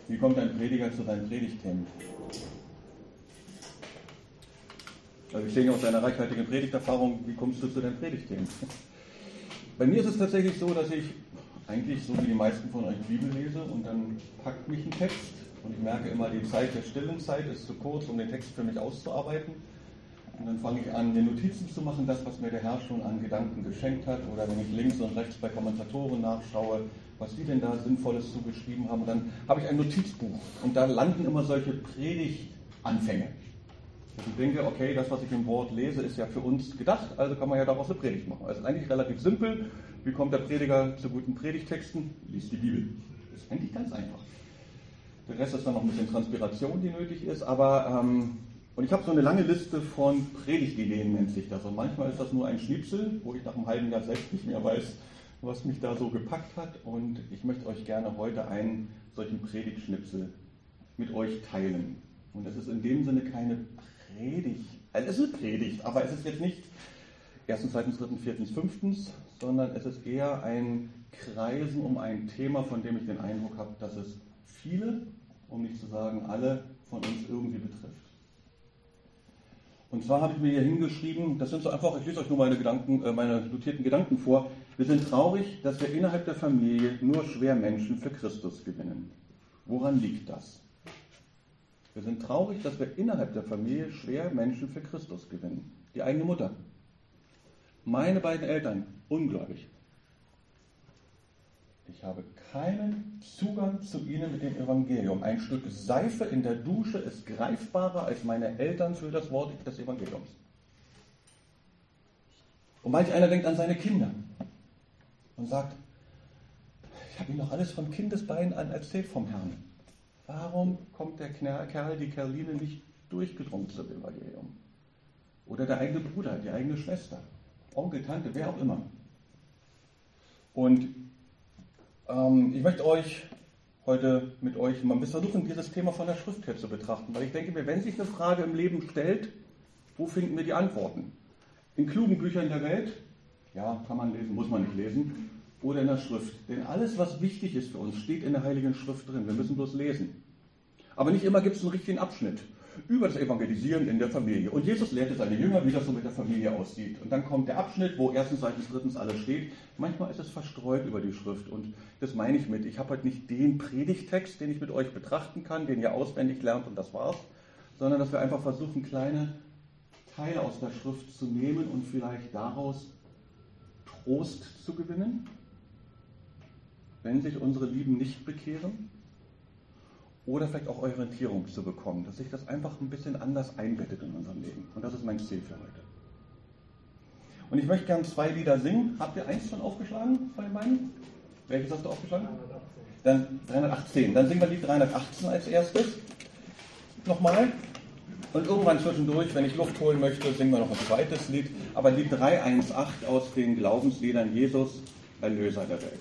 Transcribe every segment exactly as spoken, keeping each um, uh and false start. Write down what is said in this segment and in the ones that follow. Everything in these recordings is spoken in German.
Wie kommt ein Prediger zu seinen Predigtthemen? Also ich sehe ja aus deiner reichhaltigen Predigterfahrung, wie kommst du zu deinen Predigtthemen? Bei mir ist es tatsächlich so, dass ich eigentlich so wie die meisten von euch Bibel lese und dann packt mich ein Text und ich merke immer, die Zeit der stillen Zeit ist zu kurz, um den Text für mich auszuarbeiten. Und dann fange ich an, mir Notizen zu machen, das, was mir der Herr schon an Gedanken geschenkt hat. Oder wenn ich links und rechts bei Kommentatoren nachschaue, was die denn da Sinnvolles zugeschrieben haben, dann habe ich ein Notizbuch. Und da landen immer solche Predigtanfänge. Und ich denke, okay, das, was ich im Wort lese, ist ja für uns gedacht, also kann man ja daraus eine Predigt machen. Also eigentlich relativ simpel. Wie kommt der Prediger zu guten Predigtexten? Liest die Bibel. Das ist eigentlich ganz einfach. Der Rest ist dann noch ein bisschen Transpiration, die nötig ist, aber... Ähm, Und ich habe so eine lange Liste von Predigtideen, nennt sich das. Und manchmal ist das nur ein Schnipsel, wo ich nach einem halben Jahr selbst nicht mehr weiß, was mich da so gepackt hat. Und ich möchte euch gerne heute einen solchen Predigtschnipsel mit euch teilen. Und es ist in dem Sinne keine Predigt, also es ist eine Predigt, aber es ist jetzt nicht erstens, zweitens, drittens, viertens, fünftens, sondern es ist eher ein Kreisen um ein Thema, von dem ich den Eindruck habe, dass es viele, um nicht zu sagen alle, von uns irgendwie betrifft. Und zwar habe ich mir hier hingeschrieben, das sind so einfach, ich lese euch nur meine Gedanken, meine notierten Gedanken vor. Wir sind traurig, dass wir innerhalb der Familie nur schwer Menschen für Christus gewinnen. Woran liegt das? Wir sind traurig, dass wir innerhalb der Familie schwer Menschen für Christus gewinnen. Die eigene Mutter. Meine beiden Eltern, ungläubig. Ich habe keinen Zugang zu ihnen mit dem Evangelium. Ein Stück Seife in der Dusche ist greifbarer als meine Eltern für das Wort des Evangeliums. Und manch einer denkt an seine Kinder und sagt, ich habe ihnen doch alles von Kindesbeinen an erzählt vom Herrn. Warum kommt der Kerl, die Kerline nicht durchgedrungen zum Evangelium? Oder der eigene Bruder, die eigene Schwester, Onkel, Tante, wer auch immer. Und Ich möchte euch heute mit euch mal ein bisschen versuchen, dieses Thema von der Schrift her zu betrachten, weil ich denke mir, wenn sich eine Frage im Leben stellt, wo finden wir die Antworten? In klugen Büchern der Welt? Ja, kann man lesen, muss man nicht lesen. Oder in der Schrift. Denn alles, was wichtig ist für uns, steht in der Heiligen Schrift drin. Wir müssen bloß lesen. Aber nicht immer gibt es einen richtigen Abschnitt über das Evangelisieren in der Familie. Und Jesus lehrte seine Jünger, wie das so mit der Familie aussieht. Und dann kommt der Abschnitt, wo erstens, zweitens, drittens alles steht. Manchmal ist es verstreut über die Schrift. Und das meine ich mit. Ich habe heute nicht den Predigtext, den ich mit euch betrachten kann, den ihr auswendig lernt und das war's. Sondern dass wir einfach versuchen, kleine Teile aus der Schrift zu nehmen und vielleicht daraus Trost zu gewinnen, wenn sich unsere Lieben nicht bekehren. Oder vielleicht auch Orientierung zu bekommen, dass sich das einfach ein bisschen anders einbettet in unserem Leben. Und das ist mein Ziel für heute. Und ich möchte gerne zwei Lieder singen. Habt ihr eins schon aufgeschlagen bei meinen? Welches hast du aufgeschlagen? Dann dreihundertachtzehn. Dann singen wir Lied dreihundertachtzehn als erstes. Nochmal. Und irgendwann zwischendurch, wenn ich Luft holen möchte, singen wir noch ein zweites Lied. Aber Lied dreihunderachtzehn aus den Glaubensliedern Jesus, Erlöser der Welt.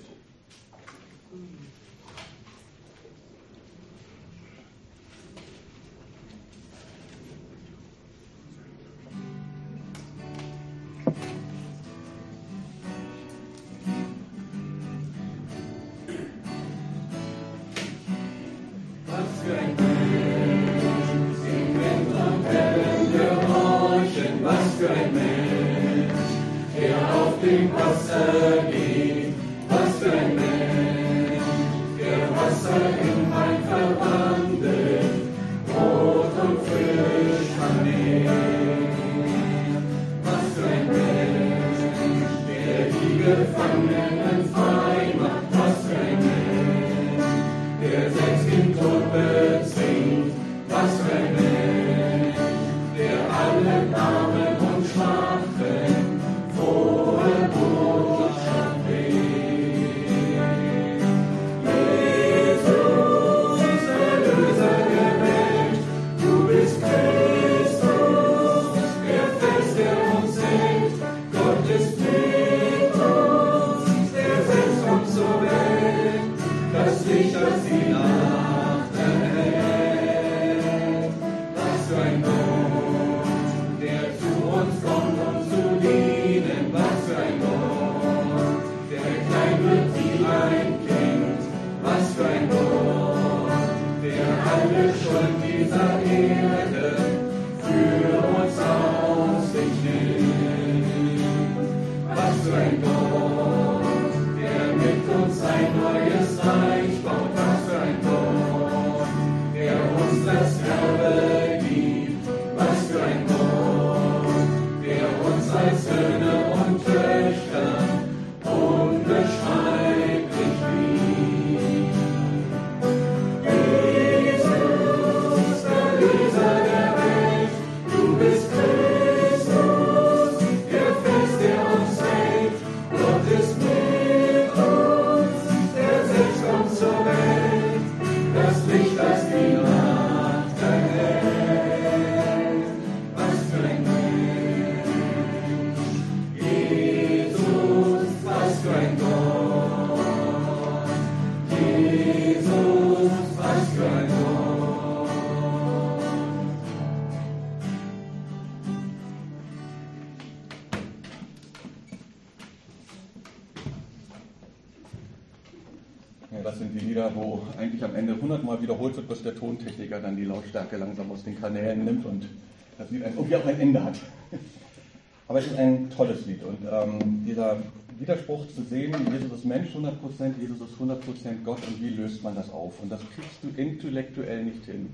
das sind die Lieder, wo eigentlich am Ende hundertmal wiederholt wird, bis der Tontechniker dann die Lautstärke langsam aus den Kanälen nimmt und das Lied irgendwie auch ein Ende hat. Aber es ist ein tolles Lied und ähm, dieser Widerspruch zu sehen, Jesus ist Mensch hundert Prozent, Jesus ist hundert Prozent Gott und wie löst man das auf? Und das kriegst du intellektuell nicht hin.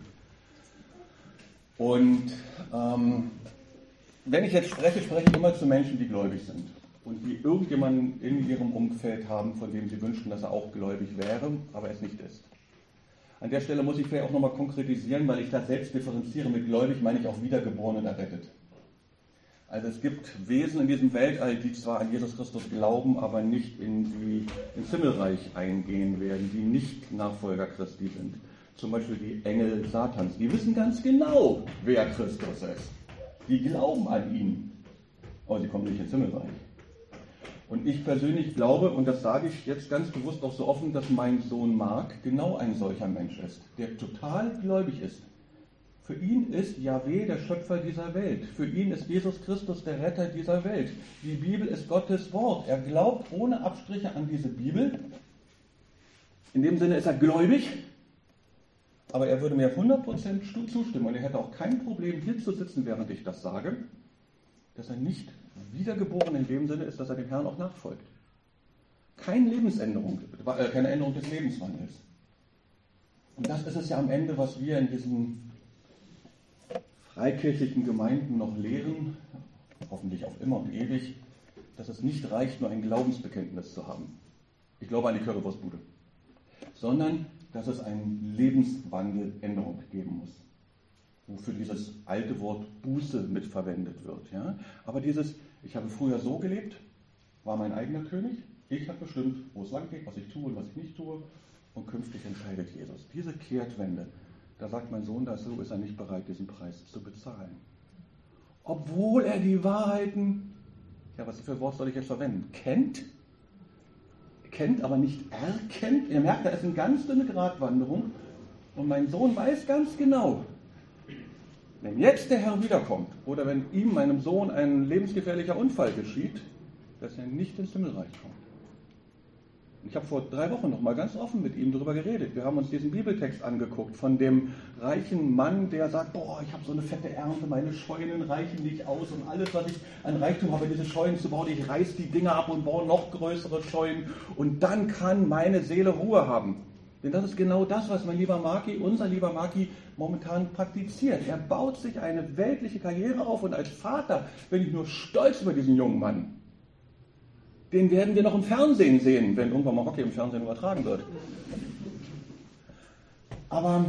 Und ähm, wenn ich jetzt spreche, spreche ich immer zu Menschen, die gläubig sind und die irgendjemanden in ihrem Umfeld haben, von dem sie wünschen, dass er auch gläubig wäre, aber es nicht ist. An der Stelle muss ich vielleicht auch nochmal konkretisieren, weil ich das selbst differenziere. Mit gläubig meine ich auch wiedergeboren und errettet. Also es gibt Wesen in diesem Weltall, die zwar an Jesus Christus glauben, aber nicht in die, ins Himmelreich eingehen werden, die nicht Nachfolger Christi sind. Zum Beispiel die Engel Satans. Die wissen ganz genau, wer Christus ist. Die glauben an ihn, aber sie kommen nicht ins Himmelreich. Und ich persönlich glaube, und das sage ich jetzt ganz bewusst auch so offen, dass mein Sohn Mark genau ein solcher Mensch ist, der total gläubig ist. Für ihn ist Jahwe der Schöpfer dieser Welt. Für ihn ist Jesus Christus der Retter dieser Welt. Die Bibel ist Gottes Wort. Er glaubt ohne Abstriche an diese Bibel. In dem Sinne ist er gläubig, aber er würde mir hundert Prozent zustimmen und er hätte auch kein Problem, hier zu sitzen, während ich das sage, dass er nicht wiedergeboren in dem Sinne ist, dass er dem Herrn auch nachfolgt. Keine Lebensänderung, äh, keine Änderung des Lebenswandels. Und das ist es ja am Ende, was wir in diesen freikirchlichen Gemeinden noch lehren, hoffentlich auf immer und ewig, dass es nicht reicht, nur ein Glaubensbekenntnis zu haben. Ich glaube an die Currywurstbude. Sondern, dass es eine Lebenswandeländerung geben muss. Wofür dieses alte Wort Buße mitverwendet wird. Ja? Aber dieses, ich habe früher so gelebt, war mein eigener König, ich habe bestimmt, wo es lang geht, was ich tue und was ich nicht tue, und künftig entscheidet Jesus. Diese Kehrtwende, da sagt mein Sohn dazu, ist er nicht bereit, diesen Preis zu bezahlen. Obwohl er die Wahrheiten, ja, was für Wort soll ich jetzt verwenden, kennt, kennt, aber nicht erkennt. Ihr merkt, da ist eine ganz dünne Gratwanderung und mein Sohn weiß ganz genau, wenn jetzt der Herr wiederkommt oder wenn ihm, meinem Sohn, ein lebensgefährlicher Unfall geschieht, dass er nicht ins Himmelreich kommt. Ich habe vor drei Wochen noch mal ganz offen mit ihm darüber geredet. Wir haben uns diesen Bibeltext angeguckt von dem reichen Mann, der sagt, boah, ich habe so eine fette Ernte, meine Scheunen reichen nicht aus und alles, was ich an Reichtum habe, diese Scheunen zu bauen, ich reiß die Dinger ab und baue noch größere Scheunen und dann kann meine Seele Ruhe haben. Denn das ist genau das, was mein lieber Maki, unser lieber Maki, momentan praktiziert. Er baut sich eine weltliche Karriere auf und als Vater bin ich nur stolz über diesen jungen Mann. Den werden wir noch im Fernsehen sehen, wenn irgendwann mal Hockey im Fernsehen übertragen wird. Aber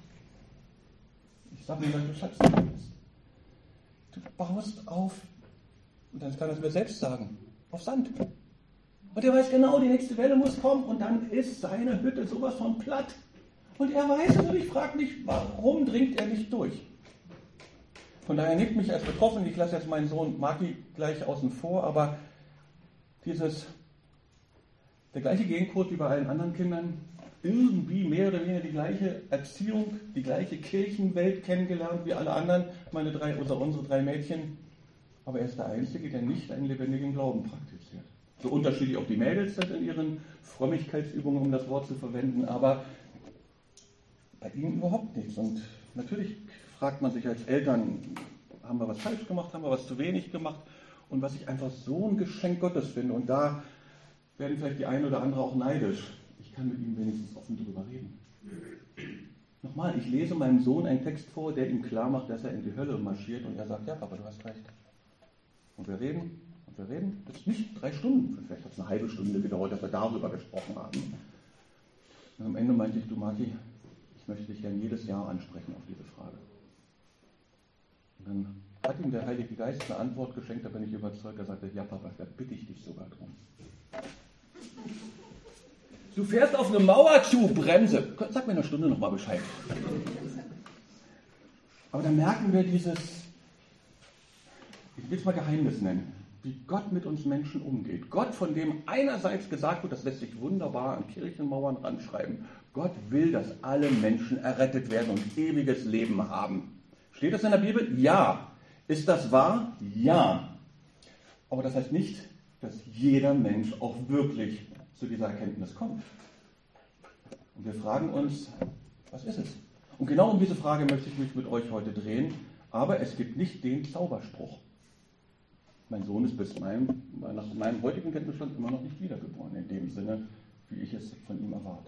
ich sage mir, du Schatz, du baust auf, und dann kann er es mir selbst sagen, auf Sand. Und er weiß genau, die nächste Welle muss kommen und dann ist seine Hütte sowas von platt. Und er weiß es und ich frage mich, warum dringt er nicht durch? Von daher nimmt mich als Betroffenen, ich lasse jetzt meinen Sohn Maki gleich außen vor, aber dieses, der gleiche Gencode wie bei allen anderen Kindern, irgendwie mehr oder weniger die gleiche Erziehung, die gleiche Kirchenwelt kennengelernt wie alle anderen, meine drei, oder unsere drei Mädchen, aber er ist der Einzige, der nicht einen lebendigen Glauben praktiziert. So unterschiedlich auch die Mädels sind in ihren Frömmigkeitsübungen, um das Wort zu verwenden, aber bei ihnen überhaupt nichts. Und natürlich fragt man sich als Eltern, haben wir was falsch gemacht, haben wir was zu wenig gemacht? Und was ich einfach so ein Geschenk Gottes finde, und da werden vielleicht die eine oder andere auch neidisch, ich kann mit ihm wenigstens offen drüber reden. Nochmal, ich lese meinem Sohn einen Text vor, der ihm klar macht, dass er in die Hölle marschiert und er sagt, ja Papa, du hast recht. Und wir reden, und wir reden, das ist nicht drei Stunden, vielleicht hat es eine halbe Stunde gedauert, dass wir darüber gesprochen haben. Und am Ende meinte ich, du Maki, ich möchte dich gerne jedes Jahr ansprechen auf diese Frage. Und dann hat ihm der Heilige Geist eine Antwort geschenkt, da bin ich überzeugt, er sagte, ja Papa, da bitte ich dich sogar drum. Du fährst auf eine Mauer zu, Bremse. Sag mir in einer Stunde nochmal Bescheid. Aber dann merken wir dieses, ich will es mal Geheimnis nennen, wie Gott mit uns Menschen umgeht. Gott, von dem einerseits gesagt wird, das lässt sich wunderbar an Kirchenmauern ranschreiben, Gott will, dass alle Menschen errettet werden und ewiges Leben haben. Steht das in der Bibel? Ja. Ist das wahr? Ja. Aber das heißt nicht, dass jeder Mensch auch wirklich zu dieser Erkenntnis kommt. Und wir fragen uns, was ist es? Und genau um diese Frage möchte ich mich mit euch heute drehen, aber es gibt nicht den Zauberspruch. Mein Sohn ist bis meinem, nach meinem heutigen Kenntnisstand immer noch nicht wiedergeboren, in dem Sinne, wie ich es von ihm erwarte.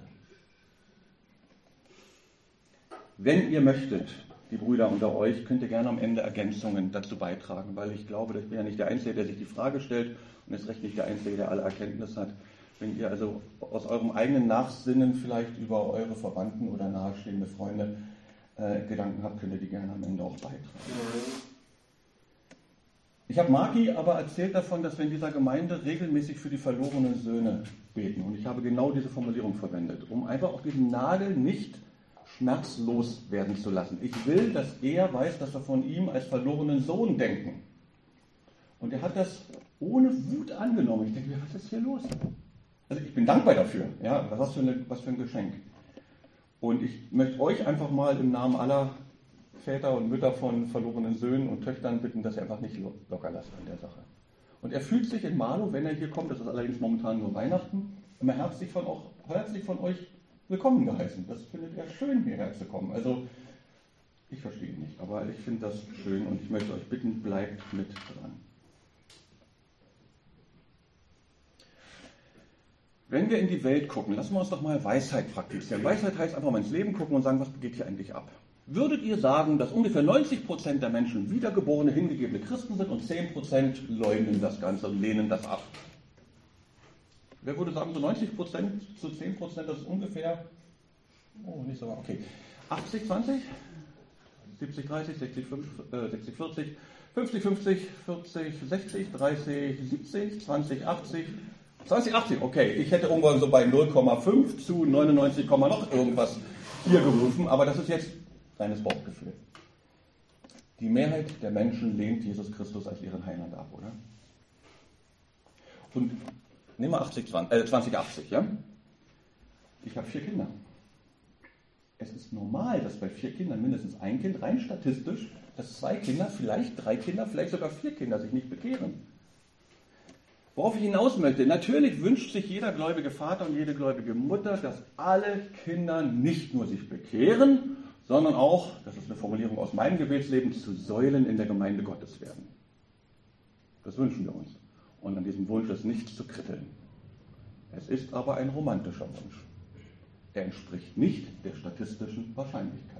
Wenn ihr möchtet, die Brüder unter euch, könnt ihr gerne am Ende Ergänzungen dazu beitragen, weil ich glaube, ich bin ja nicht der Einzige, der sich die Frage stellt und ist recht nicht der Einzige, der alle Erkenntnis hat. Wenn ihr also aus eurem eigenen Nachsinnen vielleicht über eure Verwandten oder nahestehende Freunde äh, Gedanken habt, könnt ihr die gerne am Ende auch beitragen. Ich habe Maki aber erzählt davon, dass wir in dieser Gemeinde regelmäßig für die verlorenen Söhne beten. Und ich habe genau diese Formulierung verwendet, um einfach auch diesen Nagel nicht schmerzlos werden zu lassen. Ich will, dass er weiß, dass wir von ihm als verlorenen Sohn denken. Und er hat das ohne Wut angenommen. Ich denke, was ist hier los? Also ich bin dankbar dafür. Ja, was für, eine, was für ein Geschenk. Und ich möchte euch einfach mal im Namen aller Väter und Mütter von verlorenen Söhnen und Töchtern bitten, dass ihr einfach nicht locker lasst an der Sache. Und er fühlt sich in Marlow, wenn er hier kommt, das ist allerdings momentan nur Weihnachten, immer herzlich von, auch, herzlich von euch willkommen geheißen. Das findet er schön, hierher zu kommen. Also, ich verstehe ihn nicht, aber ich finde das schön und ich möchte euch bitten, bleibt mit dran. Wenn wir in die Welt gucken, lassen wir uns doch mal Weisheit praktizieren. Weisheit heißt einfach mal ins Leben gucken und sagen, was geht hier eigentlich ab? Würdet ihr sagen, dass ungefähr neunzig Prozent der Menschen wiedergeborene, hingegebene Christen sind und zehn Prozent leugnen das Ganze und lehnen das ab? Wer würde sagen, so neunzig Prozent zu zehn Prozent, das ist ungefähr, oh, nicht so, okay, achtzig zwanzig, siebzig dreißig, sechzig vierzig, fünfzig fünfzig, vierzig sechzig, dreißig siebzig, zwanzig achtzig, zwanzig achtzig, okay, ich hätte irgendwann so bei null Komma fünf zu neunundneunzig, noch irgendwas hier gerufen, aber das ist jetzt reines Bauchgefühl. Die Mehrheit der Menschen lehnt Jesus Christus als ihren Heiland ab, oder? Und nehmen wir achtzig, zwanzig, äh, zwanzig achtzig, ja? Ich habe vier Kinder. Es ist normal, dass bei vier Kindern mindestens ein Kind, rein statistisch, dass zwei Kinder, vielleicht drei Kinder, vielleicht sogar vier Kinder sich nicht bekehren. Worauf ich hinaus möchte, natürlich wünscht sich jeder gläubige Vater und jede gläubige Mutter, dass alle Kinder nicht nur sich bekehren, sondern auch, das ist eine Formulierung aus meinem Gebetsleben, zu Säulen in der Gemeinde Gottes werden. Das wünschen wir uns. Und an diesem Wunsch ist nichts zu kritteln. Es ist aber ein romantischer Wunsch. Er entspricht nicht der statistischen Wahrscheinlichkeit.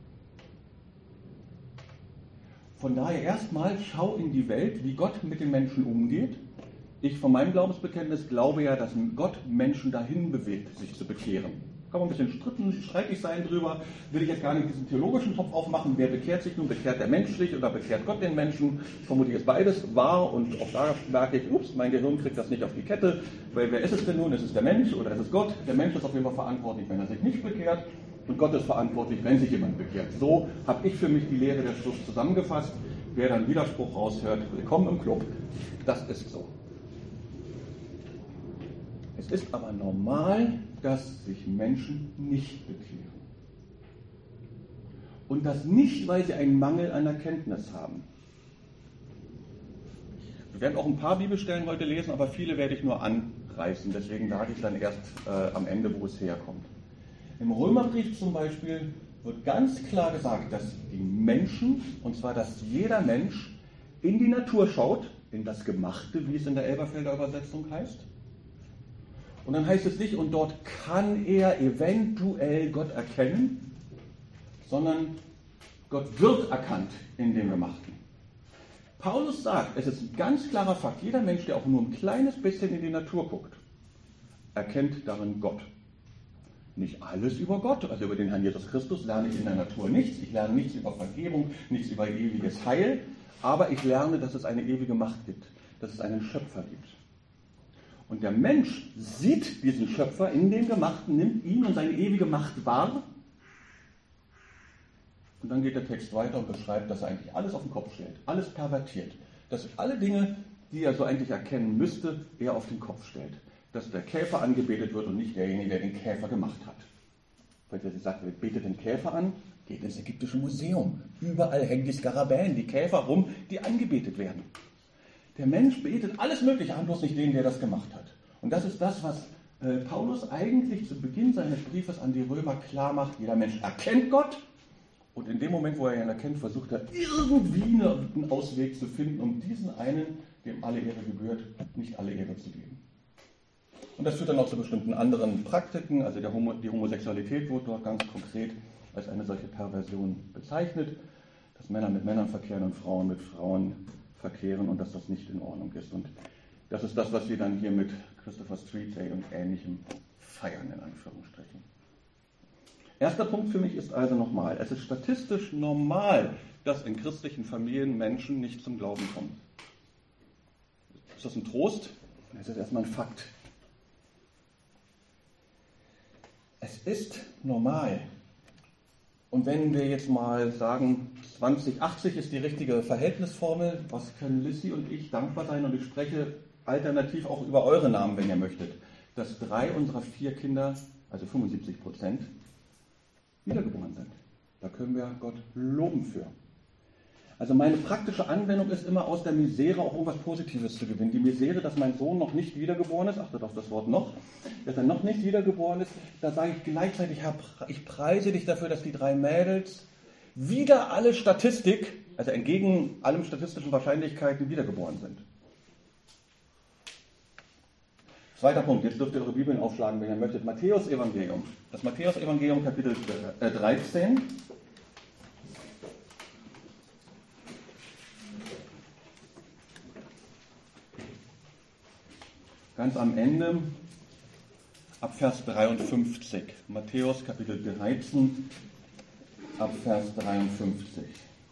Von daher erstmal schau in die Welt, wie Gott mit den Menschen umgeht. Ich von meinem Glaubensbekenntnis glaube ja, dass Gott Menschen dahin bewegt, sich zu bekehren. Kann man ein bisschen stritten, streitig sein drüber, will ich jetzt gar nicht diesen theologischen Topf aufmachen, wer bekehrt sich nun, bekehrt der Mensch sich oder bekehrt Gott den Menschen? Ich vermute, ist beides wahr und auch da merke ich, ups, mein Gehirn kriegt das nicht auf die Kette, weil wer ist es denn nun? Ist es der Mensch oder ist es Gott? Der Mensch ist auf jeden Fall verantwortlich, wenn er sich nicht bekehrt und Gott ist verantwortlich, wenn sich jemand bekehrt. So habe ich für mich die Lehre der Schrift zusammengefasst. Wer dann Widerspruch raushört, willkommen im Club. Das ist so. Es ist aber normal, dass sich Menschen nicht bekehren. Und das nicht, weil sie einen Mangel an Erkenntnis haben. Wir werden auch ein paar Bibelstellen heute lesen, aber viele werde ich nur anreißen. Deswegen sage ich dann erst äh, am Ende, wo es herkommt. Im Römerbrief zum Beispiel wird ganz klar gesagt, dass die Menschen, und zwar dass jeder Mensch in die Natur schaut, in das Gemachte, wie es in der Elberfelder Übersetzung heißt. Und dann heißt es nicht, und dort kann er eventuell Gott erkennen, sondern Gott wird erkannt in dem Gemachten. Paulus sagt, es ist ein ganz klarer Fakt, jeder Mensch, der auch nur ein kleines bisschen in die Natur guckt, erkennt darin Gott. Nicht alles über Gott, also über den Herrn Jesus Christus lerne ich in der Natur nichts. Ich lerne nichts über Vergebung, nichts über ewiges Heil, aber ich lerne, dass es eine ewige Macht gibt, dass es einen Schöpfer gibt. Und der Mensch sieht diesen Schöpfer in dem Gemachten, nimmt ihn und seine ewige Macht wahr. Und dann geht der Text weiter und beschreibt, dass er eigentlich alles auf den Kopf stellt, alles pervertiert. Dass alle Dinge, die er so eigentlich erkennen müsste, er auf den Kopf stellt. Dass der Käfer angebetet wird und nicht derjenige, der den Käfer gemacht hat. Weil er sagt, wer betet den Käfer an, geht ins ägyptische Museum. Überall hängen die Skarabäen, die Käfer rum, die angebetet werden. Der Mensch betet alles Mögliche an, bloß nicht den, der das gemacht hat. Und das ist das, was äh, Paulus eigentlich zu Beginn seines Briefes an die Römer klar macht, jeder Mensch erkennt Gott und in dem Moment, wo er ihn erkennt, versucht er irgendwie einen Ausweg zu finden, um diesen einen, dem alle Ehre gebührt, nicht alle Ehre zu geben. Und das führt dann auch zu bestimmten anderen Praktiken, also der Homo, die Homosexualität wird dort ganz konkret als eine solche Perversion bezeichnet, dass Männer mit Männern verkehren und Frauen mit Frauen verkehren und dass das nicht in Ordnung ist. Und das ist das, was wir dann hier mit Christopher Street Day und Ähnlichem feiern, in Anführungsstrichen. Erster Punkt für mich ist also nochmal, es ist statistisch normal, dass in christlichen Familien Menschen nicht zum Glauben kommen. Ist das ein Trost? Das ist erstmal ein Fakt. Es ist normal. Und wenn wir jetzt mal sagen, zwanzig achtzig ist die richtige Verhältnisformel, was können Lissy und ich dankbar sein, und ich spreche alternativ auch über eure Namen, wenn ihr möchtet, dass drei unserer vier Kinder, also fünfundsiebzig Prozent, wiedergeboren sind. Da können wir Gott loben für. Also meine praktische Anwendung ist immer, aus der Misere auch irgendwas Positives zu gewinnen. Die Misere, dass mein Sohn noch nicht wiedergeboren ist, achtet auf das Wort noch, dass er noch nicht wiedergeboren ist, da sage ich gleichzeitig, ich preise dich dafür, dass die drei Mädels wieder alle Statistik, also entgegen allem statistischen Wahrscheinlichkeiten, wiedergeboren sind. Zweiter Punkt, jetzt dürft ihr eure Bibeln aufschlagen, wenn ihr möchtet. Matthäus-Evangelium. Das Matthäus-Evangelium, Kapitel dreizehn. Ganz am Ende, ab Vers dreiundfünfzig. Matthäus, Kapitel dreizehn, ab Vers dreiundfünfzig.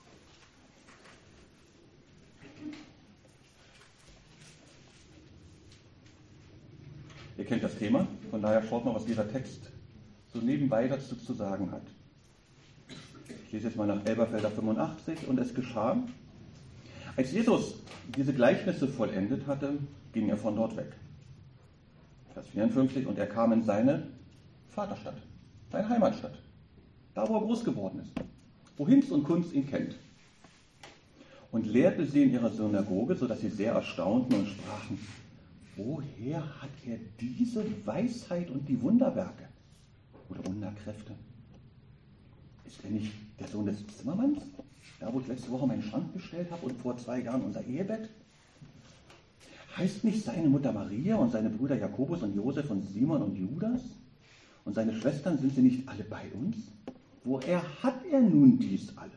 Ihr kennt das Thema, von daher schaut mal, was dieser Text so nebenbei dazu zu sagen hat. Ich lese jetzt mal nach Elberfelder fünfundachtzig. Und es geschah, als Jesus diese Gleichnisse vollendet hatte, ging er von dort weg. Vers vierundfünfzig. Und er kam in seine Vaterstadt, seine Heimatstadt, da wo er groß geworden ist, wo Hinz und Kunz ihn kennt. Und lehrte sie in ihrer Synagoge, sodass sie sehr erstaunten und sprachen: Woher hat er diese Weisheit und die Wunderwerke oder Wunderkräfte? Ist er nicht der Sohn des Zimmermanns, da wo ich letzte Woche meinen Schrank gestellt habe und vor zwei Jahren unser Ehebett? Heißt nicht seine Mutter Maria und seine Brüder Jakobus und Josef und Simon und Judas? Und seine Schwestern, sind sie nicht alle bei uns? Woher hat er nun dies alles?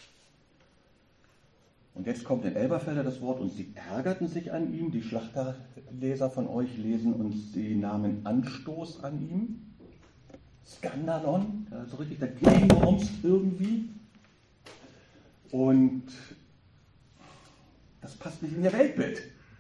Und jetzt kommt in Elberfelder das Wort, und sie ärgerten sich an ihm, die Schlachterleser von euch lesen, und sie nahmen Anstoß an ihm. Skandalon, so richtig dagegen gerumst irgendwie. Und das passt nicht in ihr Weltbild.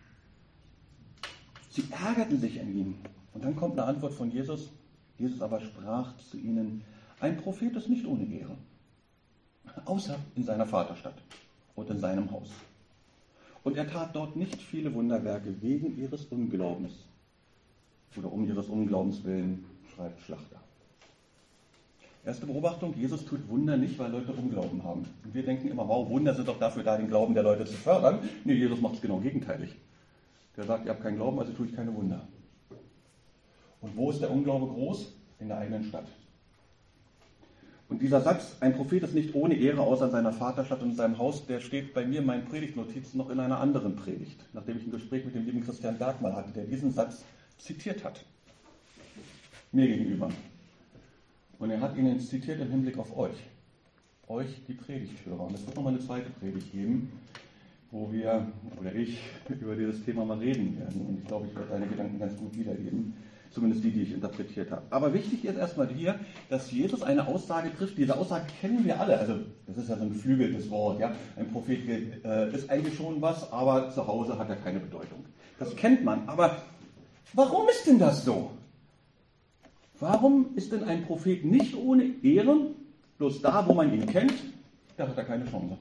Sie ärgerten sich an ihm. Und dann kommt eine Antwort von Jesus. Jesus aber sprach zu ihnen: Ein Prophet ist nicht ohne Ehre, außer in seiner Vaterstadt und in seinem Haus. Und er tat dort nicht viele Wunderwerke wegen ihres Unglaubens. Oder um ihres Unglaubens willen, schreibt Schlachter. Erste Beobachtung: Jesus tut Wunder nicht, weil Leute Unglauben haben. Und wir denken immer, wow, Wunder sind doch dafür da, den Glauben der Leute zu fördern. Nee, Jesus macht es genau gegenteilig. Der sagt, ihr habt keinen Glauben, also tue ich keine Wunder. Und wo ist der Unglaube groß? In der eigenen Stadt. Und dieser Satz, ein Prophet ist nicht ohne Ehre außer in seiner Vaterstadt und in seinem Haus, der steht bei mir in meinen Predigtnotizen noch in einer anderen Predigt, nachdem ich ein Gespräch mit dem lieben Christian Bergmann hatte, der diesen Satz zitiert hat. Mir gegenüber. Und er hat ihn zitiert im Hinblick auf euch. Euch, die Predigthörer. Und es wird nochmal eine zweite Predigt geben, wo wir, oder ich, über dieses Thema mal reden werden. Und ich glaube, ich werde deine Gedanken ganz gut wiedergeben. Zumindest die, die ich interpretiert habe. Aber wichtig ist erstmal hier, dass Jesus eine Aussage trifft. Diese Aussage kennen wir alle. Also, das ist ja so ein geflügeltes Wort. Ja? Ein Prophet äh, ist eigentlich schon was, aber zu Hause hat er keine Bedeutung. Das kennt man. Aber warum ist denn das so? Warum ist denn ein Prophet nicht ohne Ehre? Bloß da, wo man ihn kennt, da hat er keine Chance.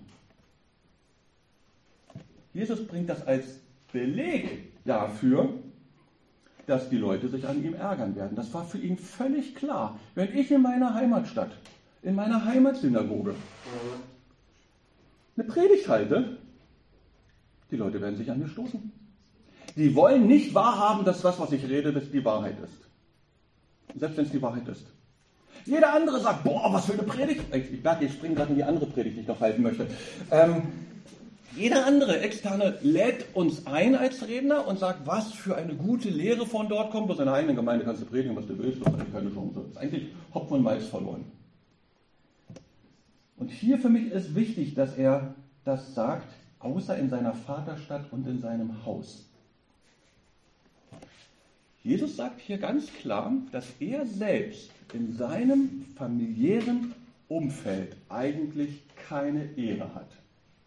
Jesus bringt das als Beleg dafür, dass die Leute sich an ihm ärgern werden. Das war für ihn völlig klar. Wenn ich in meiner Heimatstadt, in meiner Heimatsynagoge eine Predigt halte, die Leute werden sich an mir stoßen. Die wollen nicht wahrhaben, dass das, was ich rede, dass die Wahrheit ist. Selbst wenn es die Wahrheit ist. Jeder andere sagt, boah, was für eine Predigt. Ich merke, ich springe gerade in die andere Predigt, die ich noch halten möchte. Ähm, jeder andere Externe lädt uns ein als Redner und sagt, was für eine gute Lehre von dort kommt. Aus deiner eigenen Gemeinde kannst du predigen, was du willst, du hast eigentlich keine Chance. Das ist eigentlich Hopfen und Malz verloren. Und hier für mich ist wichtig, dass er das sagt, außer in seiner Vaterstadt und in seinem Haus. Jesus sagt hier ganz klar, dass er selbst in seinem familiären Umfeld eigentlich keine Ehre hat.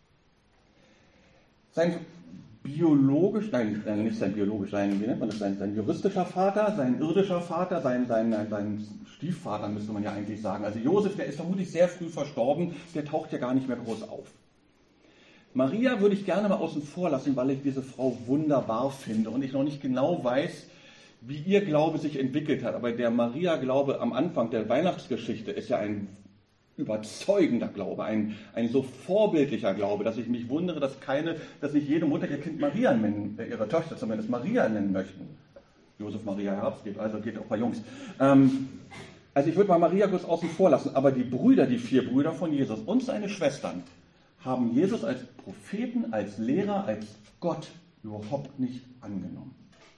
Sein biologisch, nein, nicht sein biologisch, sein, wie nennt man das, sein, sein juristischer Vater, sein irdischer Vater, sein, sein, sein Stiefvater müsste man ja eigentlich sagen. Also Josef, der ist vermutlich sehr früh verstorben, der taucht ja gar nicht mehr groß auf. Maria würde ich gerne mal außen vor lassen, weil ich diese Frau wunderbar finde und ich noch nicht genau weiß, wie ihr Glaube sich entwickelt hat. Aber der Maria-Glaube am Anfang der Weihnachtsgeschichte ist ja ein überzeugender Glaube, ein, ein so vorbildlicher Glaube, dass ich mich wundere, dass keine, dass nicht jede Mutter ihr Kind Maria nennen, ihre Töchter zumindest Maria nennen möchten. Josef Maria Herbst geht, also geht auch bei Jungs. Ähm, also ich würde mal Maria kurz außen vor lassen, aber die Brüder, die vier Brüder von Jesus und seine Schwestern, haben Jesus als Propheten, als Lehrer, als Gott überhaupt nicht angenommen.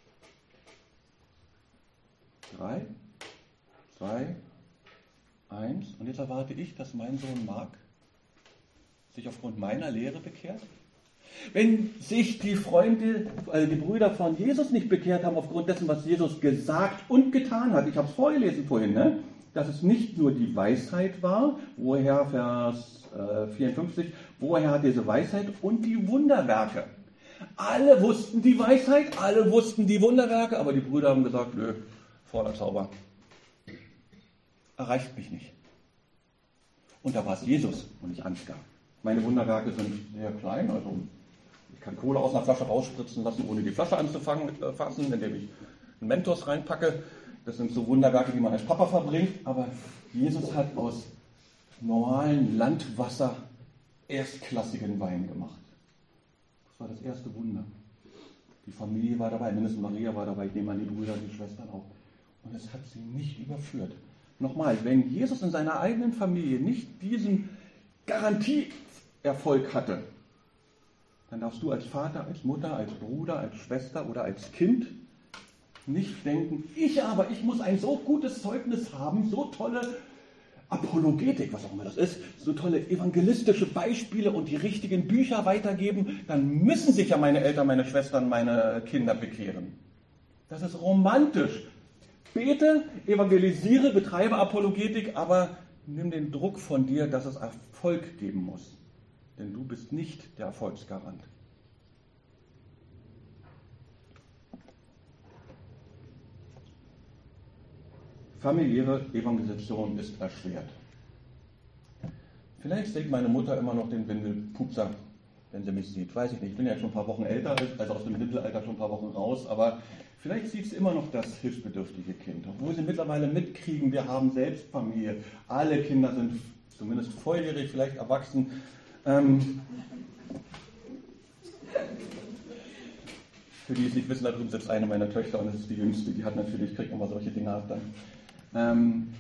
Drei, zwei, eins. Und jetzt erwarte ich, dass mein Sohn Mark sich aufgrund meiner Lehre bekehrt. Wenn sich die Freunde, also die Brüder von Jesus nicht bekehrt haben aufgrund dessen, was Jesus gesagt und getan hat, ich habe es vorgelesen vorhin, ne? Dass es nicht nur die Weisheit war, woher Vers äh, vierundfünfzig, woher hat diese Weisheit und die Wunderwerke. Alle wussten die Weisheit, alle wussten die Wunderwerke, aber die Brüder haben gesagt, nö, voller Zauber. Erreicht mich nicht. Und da war es Jesus und nicht Ansgar. Meine Wunderwerke sind sehr klein, also ich kann Kohle aus einer Flasche rausspritzen lassen, ohne die Flasche anzufangen, äh, fassen, indem ich einen Mentos reinpacke. Das sind so Wunderwerke, die man als Papa verbringt, aber Jesus hat aus normalen Landwasser erstklassigen Wein gemacht. Das war das erste Wunder. Die Familie war dabei, mindestens Maria war dabei, ich nehme an die Brüder, die Schwestern auch. Und es hat sie nicht überführt. Nochmal, wenn Jesus in seiner eigenen Familie nicht diesen Garantieerfolg hatte, dann darfst du als Vater, als Mutter, als Bruder, als Schwester oder als Kind nicht denken, ich aber, ich muss ein so gutes Zeugnis haben, so tolle Apologetik, was auch immer das ist, so tolle evangelistische Beispiele und die richtigen Bücher weitergeben, dann müssen sich ja meine Eltern, meine Schwestern, meine Kinder bekehren. Das ist romantisch. Bete, evangelisiere, betreibe Apologetik, aber nimm den Druck von dir, dass es Erfolg geben muss. Denn du bist nicht der Erfolgsgarant. Familiäre Evangelisation ist erschwert. Vielleicht sieht meine Mutter immer noch den Windelpupser, wenn sie mich sieht. Weiß ich nicht, ich bin ja schon ein paar Wochen älter, also aus dem Mittelalter schon ein paar Wochen raus, aber vielleicht sieht sie immer noch das hilfsbedürftige Kind. Obwohl sie mittlerweile mitkriegen, wir haben selbst Familie. Alle Kinder sind zumindest volljährig, vielleicht erwachsen. Ähm, für die es nicht wissen, da drüben sitzt eine meiner Töchter und das ist die jüngste. Die hat natürlich, kriegt immer solche Dinge ab dann. Ähm,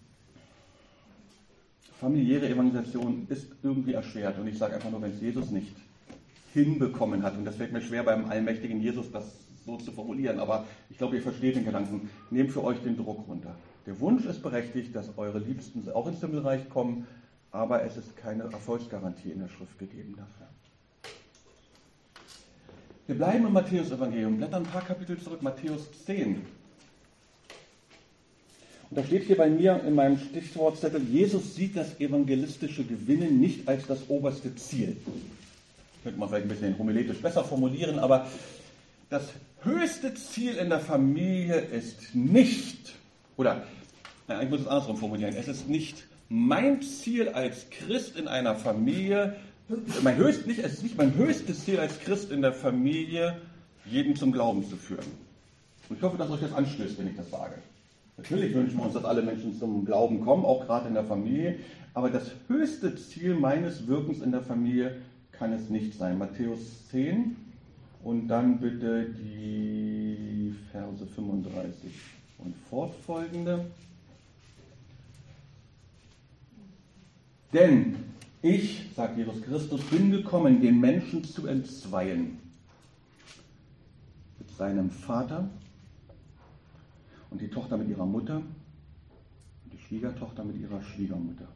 familiäre Evangelisation ist irgendwie erschwert und ich sage einfach nur, wenn es Jesus nicht hinbekommen hat, und das fällt mir schwer beim allmächtigen Jesus, das so zu formulieren, aber ich glaube, ihr versteht den Gedanken, nehmt für euch den Druck runter. Der Wunsch ist berechtigt, dass eure Liebsten auch ins Himmelreich kommen, aber es ist keine Erfolgsgarantie in der Schrift gegeben dafür. Wir bleiben im Matthäus-Evangelium, blättern ein paar Kapitel zurück, Matthäus zehn. Und da steht hier bei mir in meinem Stichwortzettel, Jesus sieht das evangelistische Gewinnen nicht als das oberste Ziel. Könnte man vielleicht ein bisschen homiletisch besser formulieren, aber das höchste Ziel in der Familie ist nicht, oder nein, ich muss es andersrum formulieren, es ist nicht mein Ziel als Christ in einer Familie, mein höchst, nicht, es ist nicht mein höchstes Ziel als Christ in der Familie, jeden zum Glauben zu führen. Und ich hoffe, dass euch das anstößt, wenn ich das sage. Natürlich wünschen wir uns, dass alle Menschen zum Glauben kommen, auch gerade in der Familie, aber das höchste Ziel meines Wirkens in der Familie kann es nicht sein. Matthäus zehn und dann bitte die Verse fünfunddreißig und fortfolgende. Denn ich, sagt Jesus Christus, bin gekommen, den Menschen zu entzweien. Mit seinem Vater und die Tochter mit ihrer Mutter und die Schwiegertochter mit ihrer Schwiegermutter.